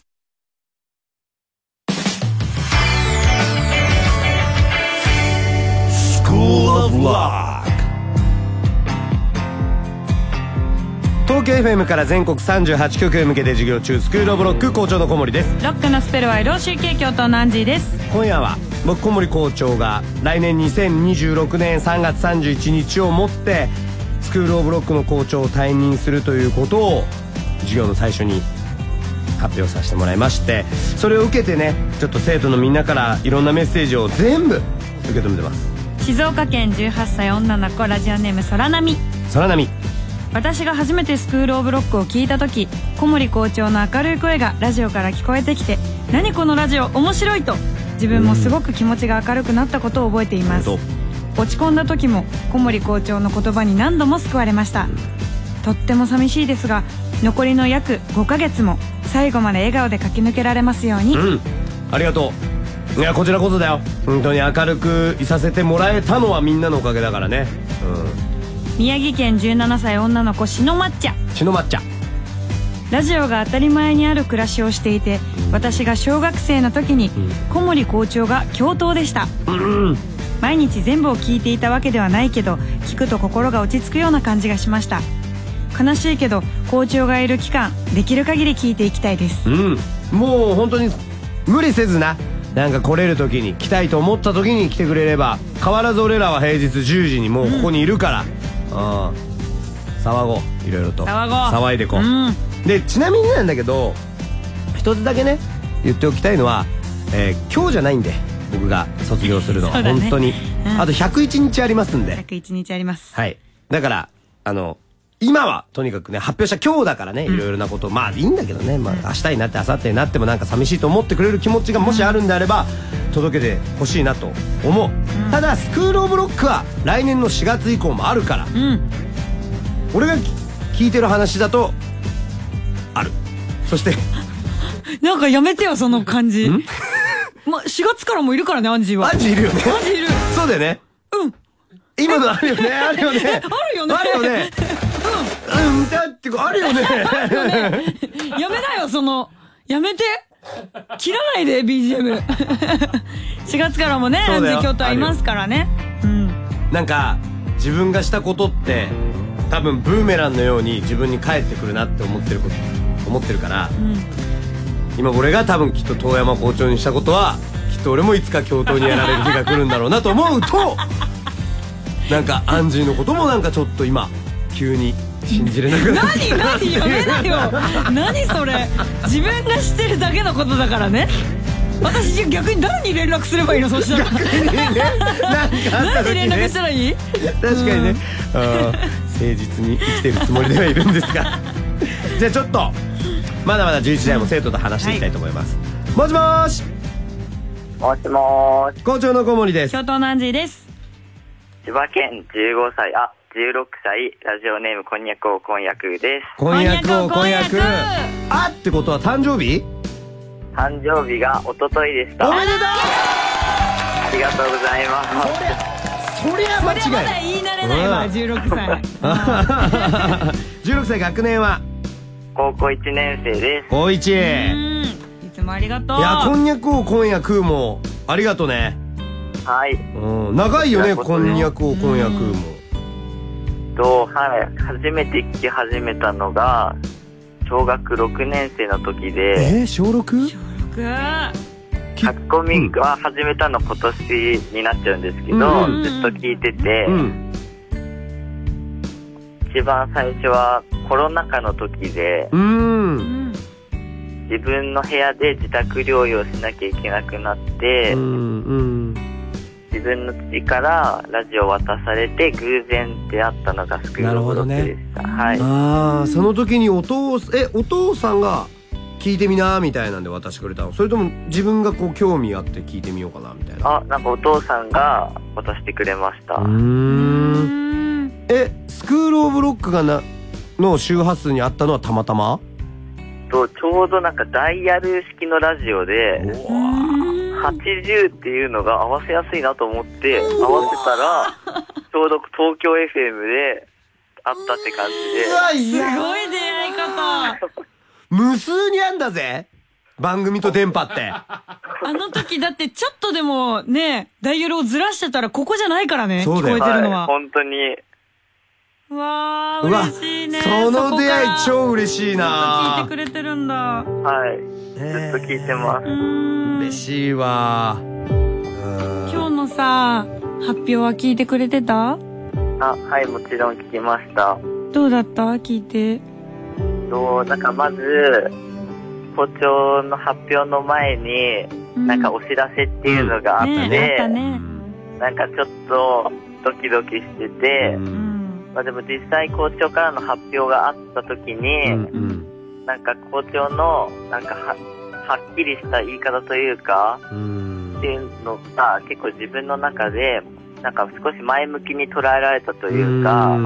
Speaker 1: 東京 エフエム から全国さんじゅうはちきょくへ向けて授業中スクールオブロック校長の小森です。
Speaker 2: ロックのスペルはローシーケー教頭のアンジーです。
Speaker 1: 今夜は僕小森校長が来年にせんにじゅうろくねんさんがつさんじゅういちにちをもってスクールオブロックの校長を退任するということを授業の最初に発表させてもらいまして、それを受けてねちょっと生徒のみんなからいろんなメッセージを全部受け止めてます。
Speaker 2: 静岡県じゅうはっさい女の子、ラジオネーム空波。
Speaker 1: 空波。
Speaker 2: 私が初めてスクールオブロックを聞いた時、小森校長の明るい声がラジオから聞こえてきて、何このラジオ面白いと自分もすごく気持ちが明るくなったことを覚えています。落ち込んだ時も小森校長の言葉に何度も救われました。とっても寂しいですが残りの約ごかげつも最後まで笑顔で駆け抜けられますように。
Speaker 1: うん、ありがとう。いやこちらこそだよ。本当に明るくいさせてもらえたのはみんなのおかげだからね。
Speaker 2: うん、宮城県じゅうななさい女の子しの抹茶。
Speaker 1: しの抹茶。
Speaker 2: ラジオが当たり前にある暮らしをしていて、うん、私が小学生の時に、うん、小森校長が教頭でした。うん、毎日全部を聞いていたわけではないけど聞くと心が落ち着くような感じがしました。悲しいけど校長がいる期間できる限り聞いていきたいです。
Speaker 1: うん、もう本当に無理せずな、なんか来れる時に来たいと思った時に来てくれれば、変わらず俺らは平日じゅうじにもうここにいるから、うん、うん、騒ごう、いろいろと
Speaker 2: 騒ごう、
Speaker 1: 騒いでこう、
Speaker 2: うん、
Speaker 1: でちなみになんだけど一つだけね言っておきたいのは、えー、今日じゃないんで僕が卒業するのは、ね、本当に、うん、あとひゃくいちにちありますんで。
Speaker 2: ひゃくいちにちあります。
Speaker 1: はい、だからあの今はとにかくね発表した今日だからね、いろいろなこと、うん、まあいいんだけどね、まあ、明日になって明後日になってもなんか寂しいと思ってくれる気持ちがもしあるんであれば、うん、届けてほしいなと思う、うん、ただスクールオブロックは来年のしがつ以降もあるから、うん、俺が聞いてる話だとある。そして
Speaker 2: なんかやめてよその感じまあしがつからもいるからね、アンジーは。
Speaker 1: アンジーいるよね。
Speaker 2: アンジーいる。
Speaker 1: そうだよね。
Speaker 2: うん
Speaker 1: 今のあるよね。あるよね。
Speaker 2: あるよね。
Speaker 1: あるよね。うん、うん、だってあるよね。
Speaker 2: あるよね。やめなよその、やめて。切らないで ビージーエム。しがつからもね、アンジー教頭はいますからね。うん。
Speaker 1: なんか自分がしたことって多分ブーメランのように自分に返ってくるなって思ってること思ってるから、うん、今俺が多分きっと遠山校長にしたことはきっと俺もいつか教頭にやられる日が来るんだろうなと思うと。なんかアンジーのこともなんかちょっと今急に信じれなくなってきたなっていう。
Speaker 2: 何何やめなよ。何それ。自分が知ってるだけのことだからね。私逆に誰に連絡すればいいの。そしたら
Speaker 1: 逆にね、なんかあった時ね、
Speaker 2: 誰に連絡したらいい。
Speaker 1: 確かにね、うん、誠実に生きてるつもりではいるんですがじゃあちょっとまだまだじゅういちじ台も生徒と話していきたいと思います、はい、もしもーし
Speaker 18: もしもーし
Speaker 1: 校長の小森です。
Speaker 2: 教頭のアンジーです。
Speaker 18: 千葉県じゅうごさい、あ、じゅうろくさい、ラジオネームこんにゃく王こんにゃくです。
Speaker 1: こんにゃく王こんにゃくあってことは誕生日？
Speaker 18: 誕生日が一昨日でした。
Speaker 1: おめでとう。
Speaker 18: ありがとうございます。
Speaker 1: そりゃ間違い。
Speaker 2: そりゃまだ言い慣れないわ、じゅうろくさい。
Speaker 1: じゅうろくさい、学年は
Speaker 18: 高校いちねん生です。
Speaker 1: 高いち。
Speaker 2: いつもありがとう。
Speaker 1: いや、こんにゃくを今夜食うもありがとうね。
Speaker 18: はい。
Speaker 1: うん、長いよね、こんにゃくを今夜食うも。
Speaker 18: と、はい、初めて聞き始めたのが小学ろくねん生の時で。
Speaker 1: えー、小 ろく？
Speaker 2: 小ろく。
Speaker 18: 書き込みは始めたの今年になっちゃうんですけど、うん、ずっと聞いてて、うん、一番最初はコロナ禍の時で、うん、自分の部屋で自宅療養しなきゃいけなくなって、うんうん、自分の父からラジオを渡されて偶然出会ったのがスクールブロックでした、ね、はい、
Speaker 1: あ、その時にお父えお父さんが聞いてみなみたいなんで渡してくれたの？それとも自分がこう興味あって聞いてみようかなみたいな？
Speaker 18: あ、なんかお父さんが渡してくれました。うー
Speaker 1: ん、え、スクールオブロックがなの周波数にあったのはたまたま？
Speaker 18: とちょうどなんかダイヤル式のラジオではちじゅうっていうのが合わせやすいなと思って合わせたらちょうど東京 エフエム であったって感じで。
Speaker 2: すごい出会い方。
Speaker 1: 無数にあんだぜ、番組と電波って。
Speaker 2: あの時だってちょっとでもね、ダイヤルをずらしてたらここじゃないからね、聞こえてるのは、
Speaker 18: はい、本当に。
Speaker 2: うわー、嬉しいね。
Speaker 1: その出会い超嬉しいな。
Speaker 2: 聞いてくれてるんだ。
Speaker 18: はい、ずっと聞いてます。
Speaker 1: 嬉しいわ。
Speaker 2: 今日のさ、発表は聞いてくれてた？
Speaker 18: あ、はい、もちろん聞きました。
Speaker 2: どうだった？聞いて。
Speaker 18: そう、なんかまず校長の発表の前に、うん、なんかお知らせっていうのがあって、うんねね、なんかちょっとドキドキしてて、うん、まあ、でも実際校長からの発表があった時に、うんうん、なんか校長のなんか は, はっきりした言い方というか、うん、っていうのが結構自分の中でなんか少し前向きに捉えられたというか、うん、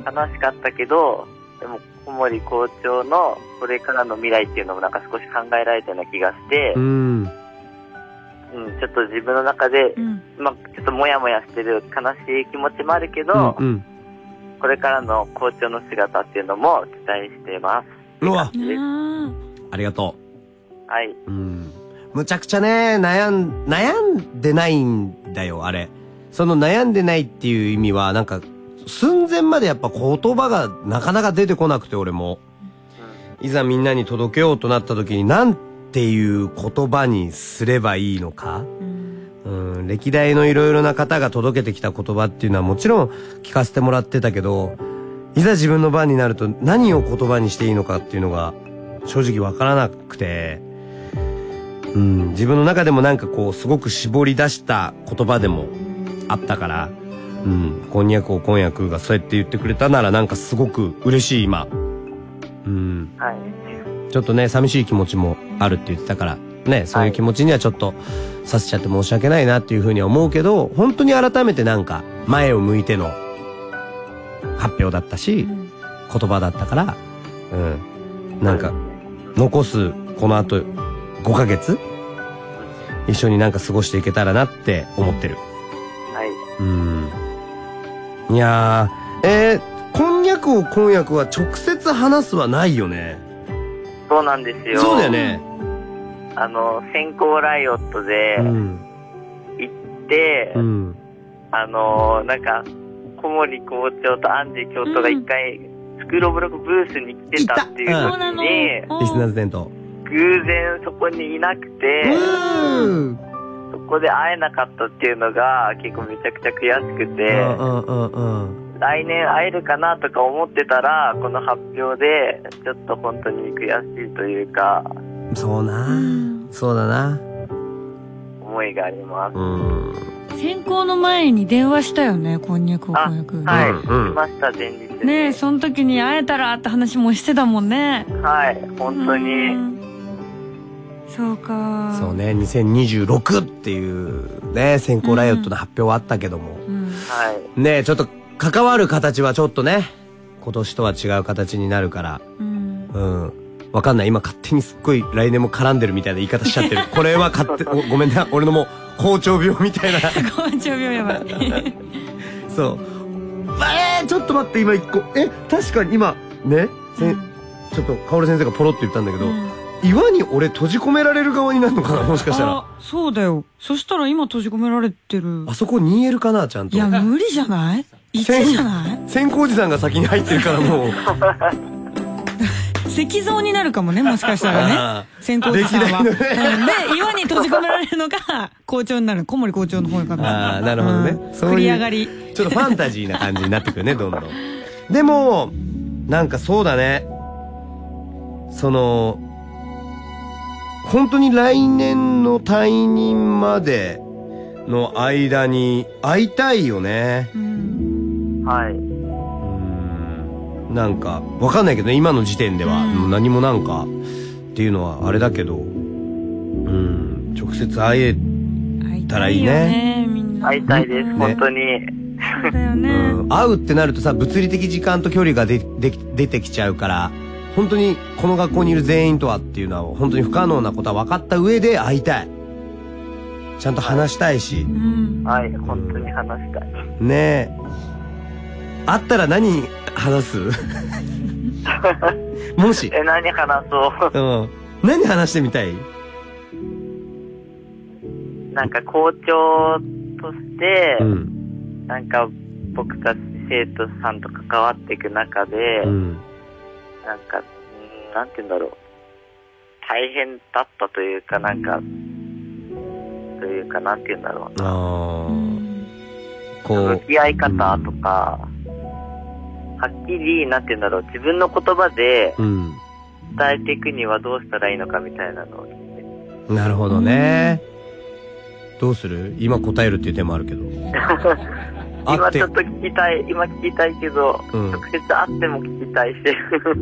Speaker 18: 悲しかったけど、でも小森校長のこれからの未来っていうのもなんか少し考えられたような気がして、うん、うん、ちょっと自分の中で、うん、まあ、ちょっとモヤモヤしてる悲しい気持ちもあるけど、うんうん、これからの校長の姿っていうのも期待しています。
Speaker 1: うわ、ありがと
Speaker 18: う。はい。
Speaker 1: うん、むちゃくちゃね、悩ん、悩んでないんだよ、あれ。その悩んでないっていう意味は、なんか、寸前までやっぱ言葉がなかなか出てこなくて、俺も。いざみんなに届けようとなった時に、なんていう言葉にすればいいのか。うん、歴代のいろいろな方が届けてきた言葉っていうのはもちろん聞かせてもらってたけど、いざ自分の番になると何を言葉にしていいのかっていうのが正直わからなくて、うん、自分の中でもなんかこうすごく絞り出した言葉でもあったから、うん、こんにゃくをこんにゃくがそうやって言ってくれたならなんかすごく嬉しい今。うん、
Speaker 18: はい。
Speaker 1: ちょっとね、寂しい気持ちもあるって言ってたから、ね、そういう気持ちにはちょっとさせちゃって申し訳ないなっていうふうには思うけど、本当に改めてなんか前を向いての発表だったし、うん、言葉だったから、うん、なんか残すこの後ごかげつ一緒になんか過ごしていけたらなって思ってる。
Speaker 18: はい。
Speaker 1: うん。いやー、えー、こんにゃくをこんにゃくは直接話すはないよね。
Speaker 18: そうなんですよ。
Speaker 1: そうだよね。
Speaker 18: あの、先行ライオットで行って、うん、あの、なんか、小森校長とアンジー教頭が一回、スクールオブロックブースに来てたっていう時に、
Speaker 1: リスナーズデント。
Speaker 18: 偶然そこにいなくて、そこで会えなかったっていうのが結構めちゃくちゃ悔しくて、来年会えるかなとか思ってたら、この発表でちょっと本当に悔しいというか、
Speaker 1: そうな、そうだな、
Speaker 18: 思いがあります。うん、
Speaker 2: 選考の前に電話したよね、こんにゃくをこんにゃく。
Speaker 18: はい、しました、前日
Speaker 3: です
Speaker 2: ね。え、その時に会えたらって話もしてたもんね。
Speaker 3: はい、本当に。
Speaker 2: そうか。
Speaker 1: そうね、にせんにじゅうろくっていうね、先行ライオットの発表はあったけども。
Speaker 3: うん、はい。
Speaker 1: ねえ、ちょっと関わる形はちょっとね、今年とは違う形になるから。うん。うん。わかんない。今勝手にすっごい来年も絡んでるみたいな言い方しちゃってる。これは勝手、ごめんね。俺のもう、校長病みたいな。
Speaker 2: 校長病やばい。
Speaker 1: そう。えー、ちょっと待って、今一個。え、確かに今、ね、せ、うん、ちょっと、かおる先生がポロって言ったんだけど、うん、岩に俺閉じ込められる側になるのかな、もしかしたら。
Speaker 2: あ、そうだよ。そしたら今閉じ込められてる。
Speaker 1: あそこ にエル かな、ちゃんと。
Speaker 2: いや、無理じゃない ?いち じゃない
Speaker 1: 千光寺さんが先に入ってるからもう。
Speaker 2: 石像になるかもね、もしかしたらね。千光寺さんは。で、岩に閉じ込められるのが校長になる。小森校長の方かな。
Speaker 1: ああ、なるほどね。
Speaker 2: 繰り上がり。
Speaker 1: ちょっとファンタジーな感じになってくるね、どんどん。でも、なんかそうだね。その、本当に来年の退任までの間に会いたいよね。
Speaker 3: はい。
Speaker 1: なんか、わかんないけどね、今の時点では、うん、何もなんか、っていうのはあれだけど、うん、直接会えたらいいね。
Speaker 3: 会いたいです、ね、本当に。
Speaker 2: そうだよね、
Speaker 1: うん。会うってなるとさ、物理的時間と距離がでで出てきちゃうから、本当にこの学校にいる全員とはっていうのは、本当に不可能なことは分かった上で会いたい。ちゃんと話したいし。
Speaker 3: うん、はい、本当に話したい。
Speaker 1: ねえ。会ったら何話すもし。
Speaker 3: え、何話そう。
Speaker 1: うん。何話してみたい？
Speaker 3: なんか校長として、うん、なんか僕たち生徒さんと関わっていく中で、うん、なんか、なんて言うんだろう。大変だったというか、なんか、というか、なんて言うんだろうな。あこう。向き合い方とか、うんはっきり、なんて言うんだろう、自分の言葉で伝えていくにはどうしたらいいのかみたいなのを聞い
Speaker 1: て。なるほどね。どうする？今答えるっていう手もあるけど。
Speaker 3: 今ちょっと聞きたい、今聞きたいけど、うん、直接会っても聞きたいし。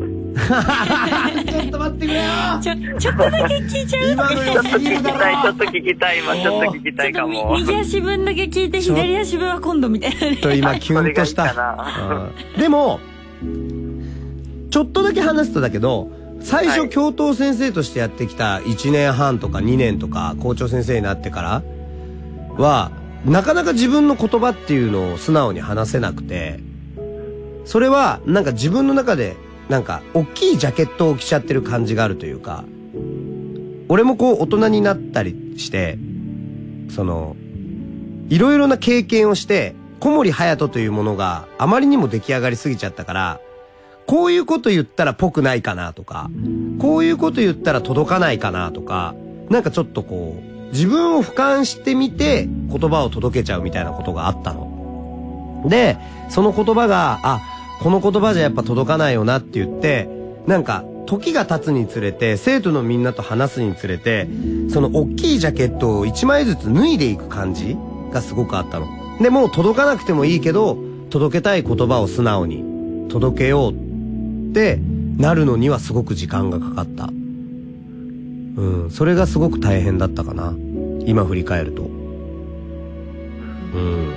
Speaker 1: ちょっと待ってくれよ
Speaker 2: ちょ、ちょっとだけ聞いちゃう。
Speaker 3: 今のちょっと聞きたい、ちょっと聞きたい、今ちょっと聞きたいかも。
Speaker 2: 右足分だけ聞いて、左足分は今度みたいなね。
Speaker 1: と今キュンとした。でも、ちょっとだけ話すとだけど、最初教頭先生としてやってきたいちねんはんとかにねんとか校長先生になってからは、なかなか自分の言葉っていうのを素直に話せなくて、それはなんか自分の中でなんか大きいジャケットを着ちゃってる感じがあるというか、俺もこう大人になったりして、そのいろいろな経験をして小森隼人というものがあまりにも出来上がりすぎちゃったから、こういうこと言ったらぽくないかなとか、こういうこと言ったら届かないかなとか、なんかちょっとこう自分を俯瞰してみて言葉を届けちゃうみたいなことがあったの。で、その言葉が、あ、この言葉じゃやっぱ届かないよなって言って、なんか時が経つにつれて、生徒のみんなと話すにつれて、その大きいジャケットを一枚ずつ脱いでいく感じがすごくあったの。で、もう届かなくてもいいけど、届けたい言葉を素直に届けようってなるのにはすごく時間がかかった。うん、それがすごく大変だったかな。今振り返ると。うん。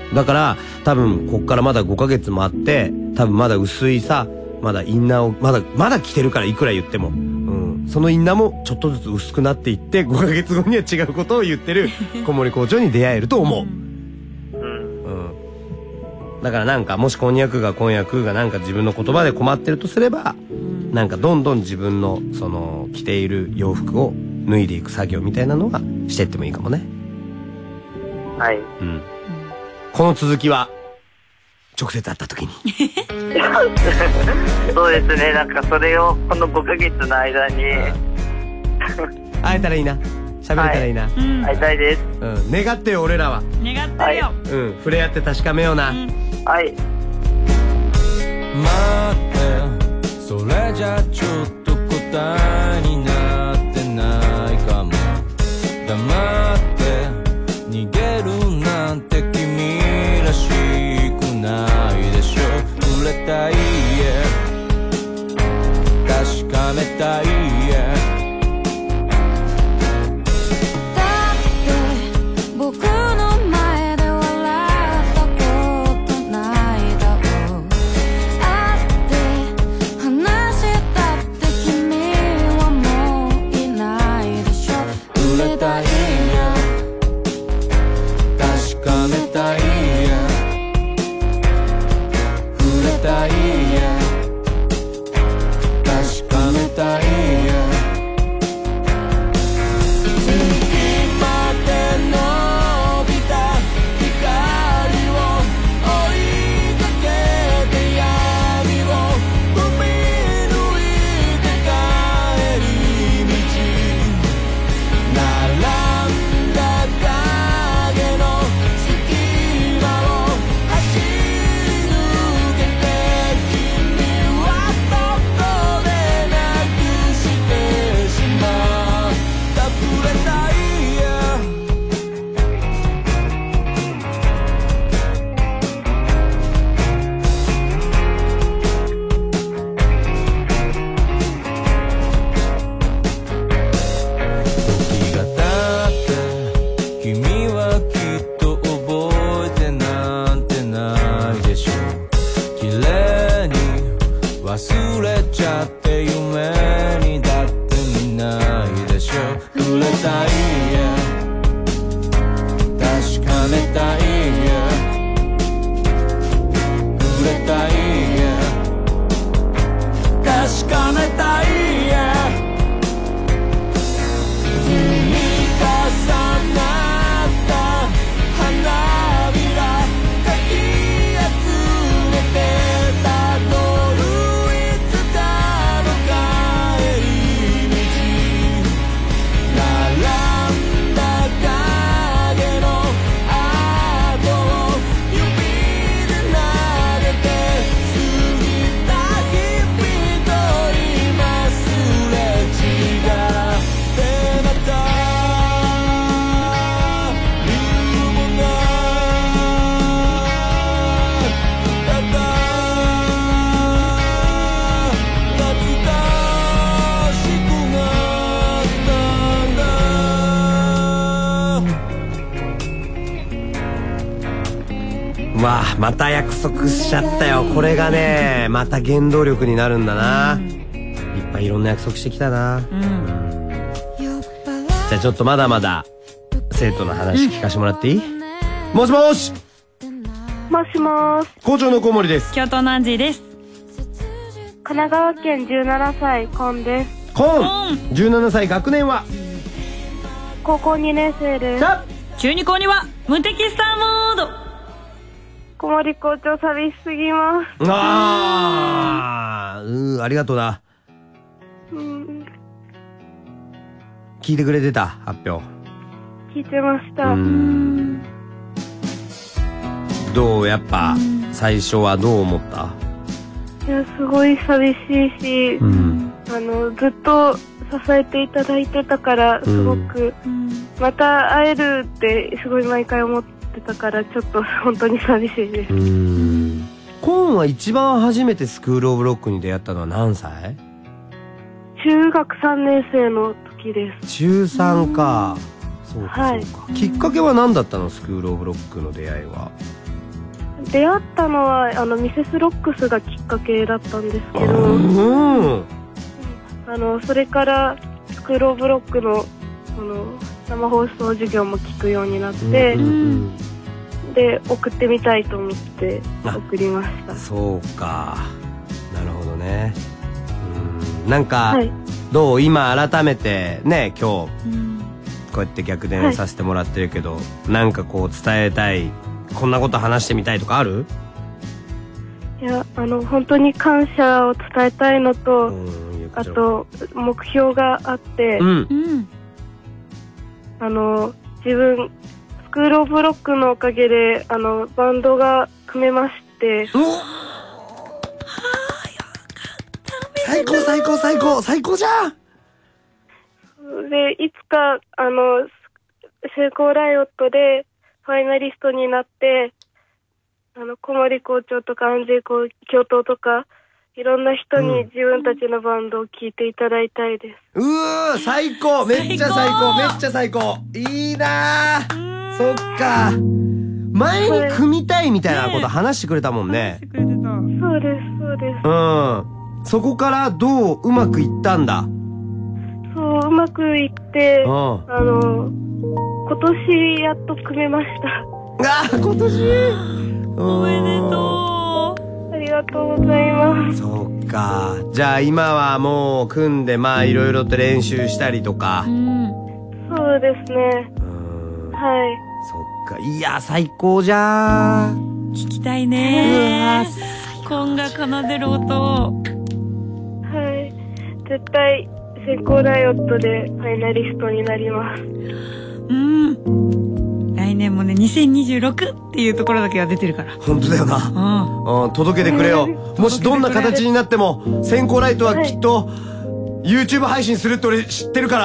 Speaker 1: だから、多分、こっからまだごかげつもあって、多分まだ薄いさ、まだインナーを、まだ、まだ着てるからいくら言っても。うん。そのインナーもちょっとずつ薄くなっていって、ごかげつごには違うことを言ってる小森校長に出会えると思う。うん。うん。だからなんか、もしこんにゃくが今夜がなんか自分の言葉で困ってるとすれば、なんかどんどん自分の、その、着ている洋服を、脱いでいく作業みたいなのがしてってもいいかもね。
Speaker 3: はい。
Speaker 1: うん。この続きは直接会った時に。
Speaker 3: そうですね。なんかそれをこのごかげつの間に
Speaker 1: 会えたらいいな。喋れたらいいな。はい、
Speaker 3: 会いたいです。
Speaker 1: うん。願ってよ俺らは。
Speaker 2: 願ってるよ。はい、
Speaker 1: うん。触れ合って確かめような。うん、
Speaker 3: はい。
Speaker 5: 待って、それじゃちょっと答えになってないかも。黙って逃げるなんて君らしくないでしょ。触れたいかめたい、
Speaker 19: 僕の前で笑ったことないだろう、会って話したって君はもういないでしょ、
Speaker 5: 触れたいや確かめたいや触れたいや確かめたいや忘れちゃって夢にだって見ないでしょ、触れたいや確かめたいや触れたいや確かめたいや積み重なった花びらかき集めてたの
Speaker 1: わあ、また約束しちゃったよ。これがね、また原動力になるんだな、うん、いっぱいいろんな約束してきたな、うん、じゃあちょっとまだまだ生徒の話聞かせてもらっていい、うん、もしもし
Speaker 3: もしもーし、
Speaker 1: 校長の小森です。
Speaker 2: 京都のアンジーです。
Speaker 3: 神奈川県じゅうななさいコンです。
Speaker 1: コンじゅうななさい、学年は
Speaker 3: 高校にねん生です。
Speaker 2: 中二校には無敵スターモード。
Speaker 3: 小森校長寂しすぎます。
Speaker 1: あー、うん、ありがとうな。
Speaker 3: うん、
Speaker 1: 聞いてくれてた発表。
Speaker 3: 聞いてました。
Speaker 1: うんどうやっぱ最初はどう思った？
Speaker 3: いやすごい寂しいし、うん、あのずっと支えていただいてたからすごく、うん、また会えるってすごい毎回思ってってたからちょっと本当に寂しいです。う
Speaker 1: ーんコーンは一番初めてスクールオブロックに出会ったのは何歳？
Speaker 3: 中学さんねん生の時です。
Speaker 1: 中さんか。そうかそうか、はい、きっかけは何だったの？スクールオブロックの出会いは。
Speaker 3: 出会ったのはあのミセスロックスがきっかけだったんですけど、うん、あのそれからスクールオブロックのあの生放送授業も聞くようになって、うんうんうん、で送ってみたいと思って送りました。
Speaker 1: そうか、なるほどね。うんなんか、はい、どう今改めてね今日、うん、こうやって逆転させてもらってるけど、はい、なんかこう伝えたい、こんなこと話してみたいとかある？
Speaker 3: いやあの本当に感謝を伝えたいのと、うん、あと目標があって、うん、あの自分スクールオブロックのおかげであのバンドが組めまして、
Speaker 1: 最高最高最高最高じゃん。
Speaker 3: でいつかあの成功ライオットでファイナリストになって、あの小森校長とか安西教頭とかいろんな人に自分たちのバンドを聴いていただいたいです。
Speaker 1: うー、最高、めっちゃ最高、めっちゃ最高。いいなー。そっか。前に組みたいみたいなこと話してくれたもんね。
Speaker 3: そうです、そうです。
Speaker 1: うん。そこからどううまくいったんだ？
Speaker 3: そう、うまくいって、
Speaker 1: うん、
Speaker 3: あの、今年やっと組めました。
Speaker 1: あー、今年
Speaker 2: おめでと
Speaker 3: う。ありがとうございます。
Speaker 1: そうか。じゃあ今はもう組んで、まあいろいろと練習したりとか。
Speaker 3: うん、そうですね。はい。
Speaker 1: そっか。いや、最高じゃん。
Speaker 2: 聞きたいねー。今が奏でる音。
Speaker 3: はい。絶対、先行ライオットでファイナリストになります。
Speaker 2: うん。来年もね、にせんにじゅうろくっていうところだけは出てるから。
Speaker 1: 本当だよな。うん。うん、届けてくれよ。もしどんな形になっても、先行ライトはきっと、はい、YouTube 配信するって俺知ってるから。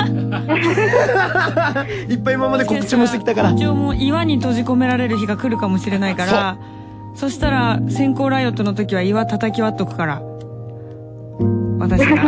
Speaker 1: いっぱい今まで告知もしてきたから。
Speaker 2: 一応もう岩に閉じ込められる日が来るかもしれないから、そしたら先行ライオットの時は岩叩き割っとくから。私が。うん。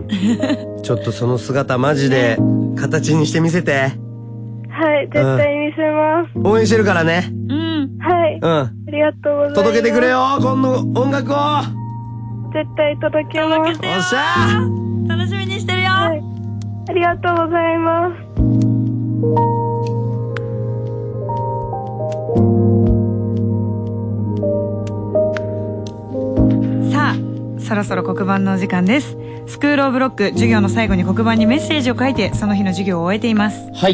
Speaker 1: ちょっとその姿マジで形にして見せて。
Speaker 3: はい、絶対見せます。
Speaker 1: 応援してるからね。
Speaker 2: うん。
Speaker 3: はい。
Speaker 1: うん。
Speaker 3: ありがとうございます。
Speaker 1: 届けてくれよ、今度音楽を。
Speaker 3: 絶対届けます。
Speaker 2: 届けてよ。
Speaker 1: おっしゃ
Speaker 2: ー。楽しみにしてるよ。
Speaker 3: はい。ありがとうございます。
Speaker 2: さあ、そろそろ黒板のお時間です。スクールオブロック、授業の最後に黒板にメッセージを書いてその日の授業を終えています。
Speaker 9: はい。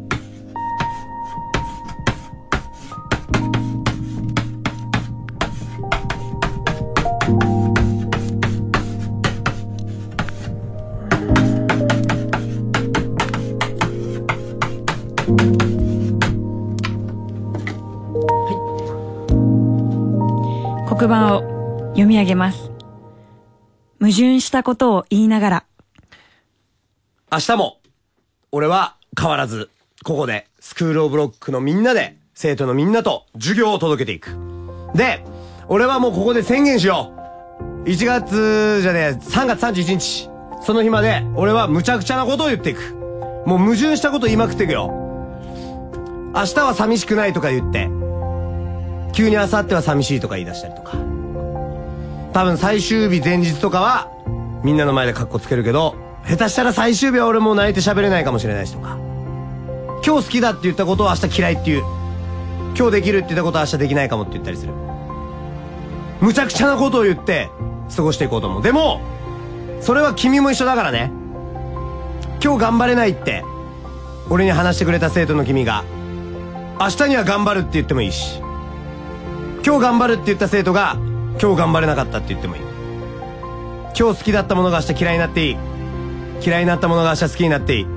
Speaker 2: 黒板を読み上げます。矛盾したことを言いながら。
Speaker 1: 明日も俺は変わらずここでスクールオブロックのみんなで生徒のみんなと授業を届けていく。で、俺はもうここで宣言しよう。いちがつじゃねえさんがつさんじゅういちにち、その日まで俺は無茶苦茶なことを言っていく。もう矛盾したこと言いまくっていくよ。明日は寂しくないとか言って急に明後日は寂しいとか言い出したりとか、多分最終日前日とかはみんなの前でカッコつけるけど、下手したら最終日は俺もう泣いて喋れないかもしれないしとか、今日好きだって言ったことを明日嫌いっていう、今日できるって言ったことは明日できないかもって言ったりする。むちゃくちゃなことを言って過ごしていこうと思う。でもそれは君も一緒だからね。今日頑張れないって俺に話してくれた生徒の君が明日には頑張るって言ってもいいし、今日頑張るって言った生徒が今日頑張れなかったって言ってもいい。今日好きだったものが明日嫌いになっていい、嫌いになったものが明日好きになっていい。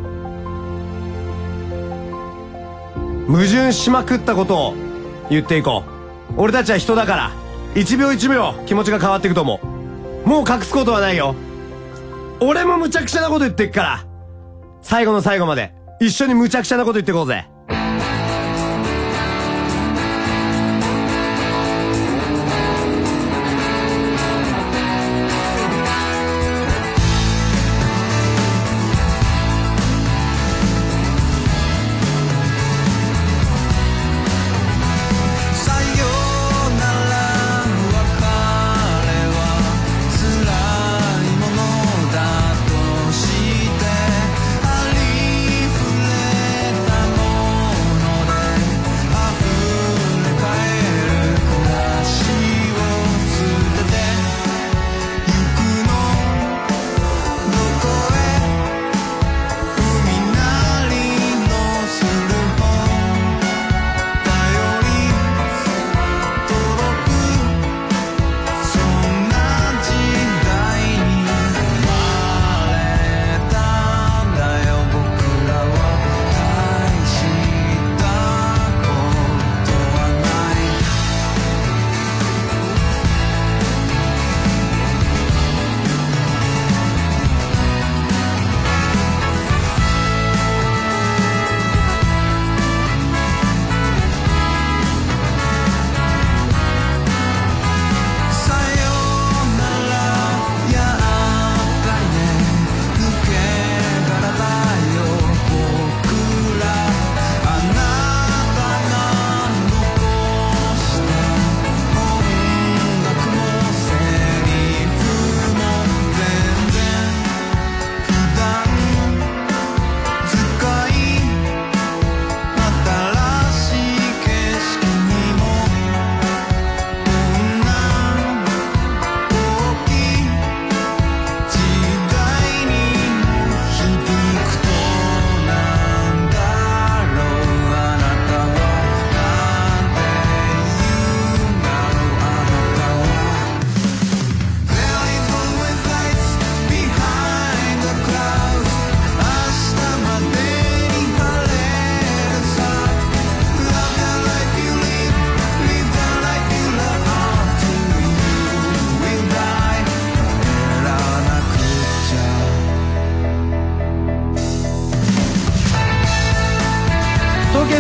Speaker 1: 矛盾しまくったことを言っていこう。俺たちは人だから一秒一秒気持ちが変わっていくと思う。もう隠すことはないよ。俺もむちゃくちゃなこと言ってっから、最後の最後まで一緒にむちゃくちゃなこと言っていこうぜ。
Speaker 19: 「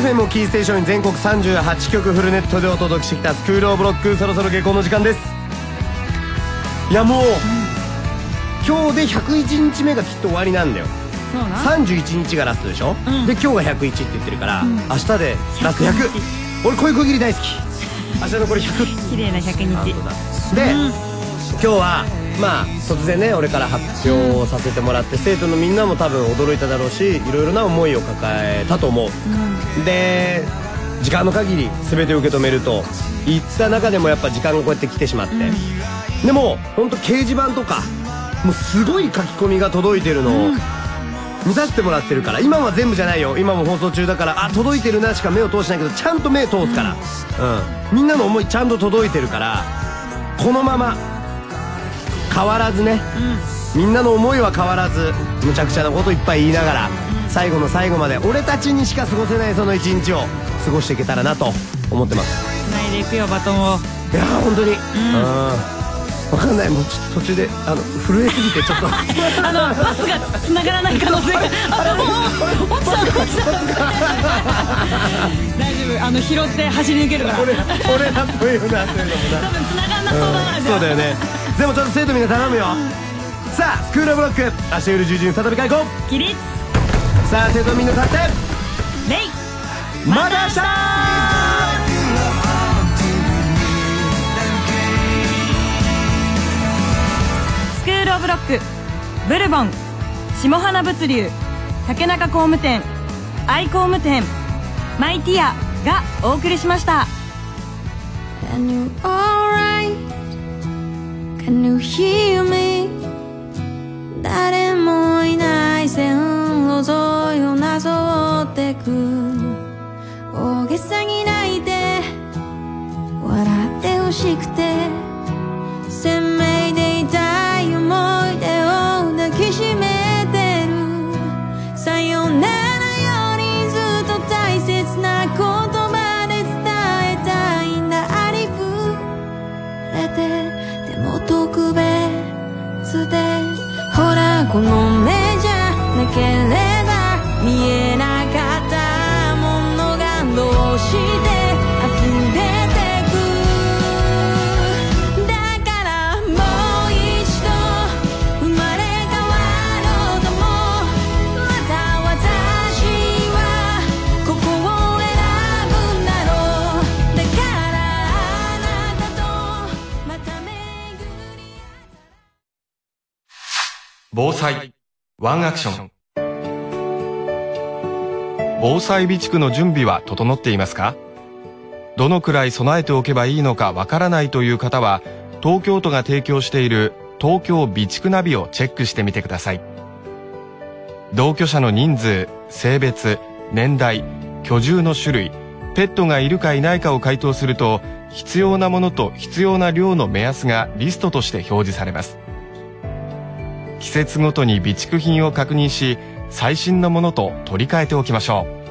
Speaker 1: エフエム をキーステーションに全国さんじゅうはちきょくフルネットでお届けしてきたスクールオブロック、そろそろ下校の時間です。いやもう、うん、今日でひゃくいちにちめがきっと終わりなんだよ。そうなさんじゅういちにちがラストでしょ、うん、で今日がひゃくいちって言ってるから、うん、明日でラストひゃく。俺こういう区切り大好き。明日のこれひゃく。綺麗なひゃくにちで、うん、今日はまあ突然ね俺から発表させてもらって、生徒のみんなも多分驚いただろうし、いろいろな思いを抱えたと思う、うん、で時間の限り全てを受け止めると言った中でもやっぱ時間がこうやって来てしまって、うん、でも本当掲示板とかもうすごい書き込みが届いてるのを見させてもらってるから、今は全部じゃないよ、今も放送中だから、あ届いてるなしか目を通してないけど、ちゃんと目通すから、うん、みんなの思いちゃんと届いてるから、このまま変わらずね、うん、みんなの思いは変わらずむちゃくちゃなこといっぱい言いながら、最後の最後まで俺たちにしか過ごせないその一日を過ごしていけたらなと思ってます。
Speaker 2: 繋いでいくよバトンを。
Speaker 1: いやー本当に、うん、分かんない、もうちょっと途中であの震えすぎてちょっと
Speaker 2: あのパスが繋がらない可能性があ、もう落ちた落ちた大丈夫、あの拾って走り抜けるから。俺
Speaker 1: 俺だというな、そういうのもな多
Speaker 2: 分繋がんなそうだな、
Speaker 1: うん、そうだよね。でもちょっと生徒みんな頼むよ、うん、さあスクールオブロック、明日夜じゅうじに再び開講
Speaker 2: 起立。
Speaker 1: さあ生徒みんな立って
Speaker 2: レイ、
Speaker 1: また明日。
Speaker 2: スクールオブロック、ブルボン、下花物流、竹中工務店、愛工務店、マイティアがお送りしました。
Speaker 19: And you alright? Can you hear me? 誰もいない線路沿いをなぞってく、大げさに泣いて笑ってほしくて、鮮明で痛い思い出を抱きしめてる。さよならよりずっと大切な言葉で伝えたいんだ。ありふれてでも特別で、ほらこの目じゃなければ見えなかったものがどうして溢れてく。だからもう一度生まれ変わろうとも、また私はここを選ぶんだろう。だからあなたとまた巡り。
Speaker 11: 防災ワンアクション。防災備蓄の準備は整っていますか？どのくらい備えておけばいいのかわからないという方は、東京都が提供している東京備蓄ナビをチェックしてみてください。同居者の人数、性別、年代、居住の種類、ペットがいるかいないかを回答すると、必要なものと必要な量の目安がリストとして表示されます。季節ごとに備蓄品を確認し、最新のものと取り替えておきましょう。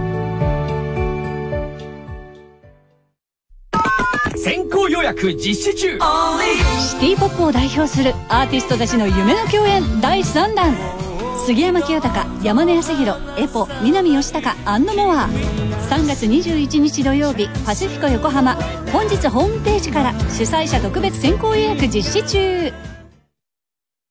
Speaker 20: 先行予約実施中。
Speaker 10: シティポップを代表するアーティストたちの夢の共演だいさんだん、杉山清隆、山根康弘、エポ、南吉高&モア。さんがつにじゅういちにち土曜日、パシフィコ横浜。本日ホームページから主催者特別先行予約実施中。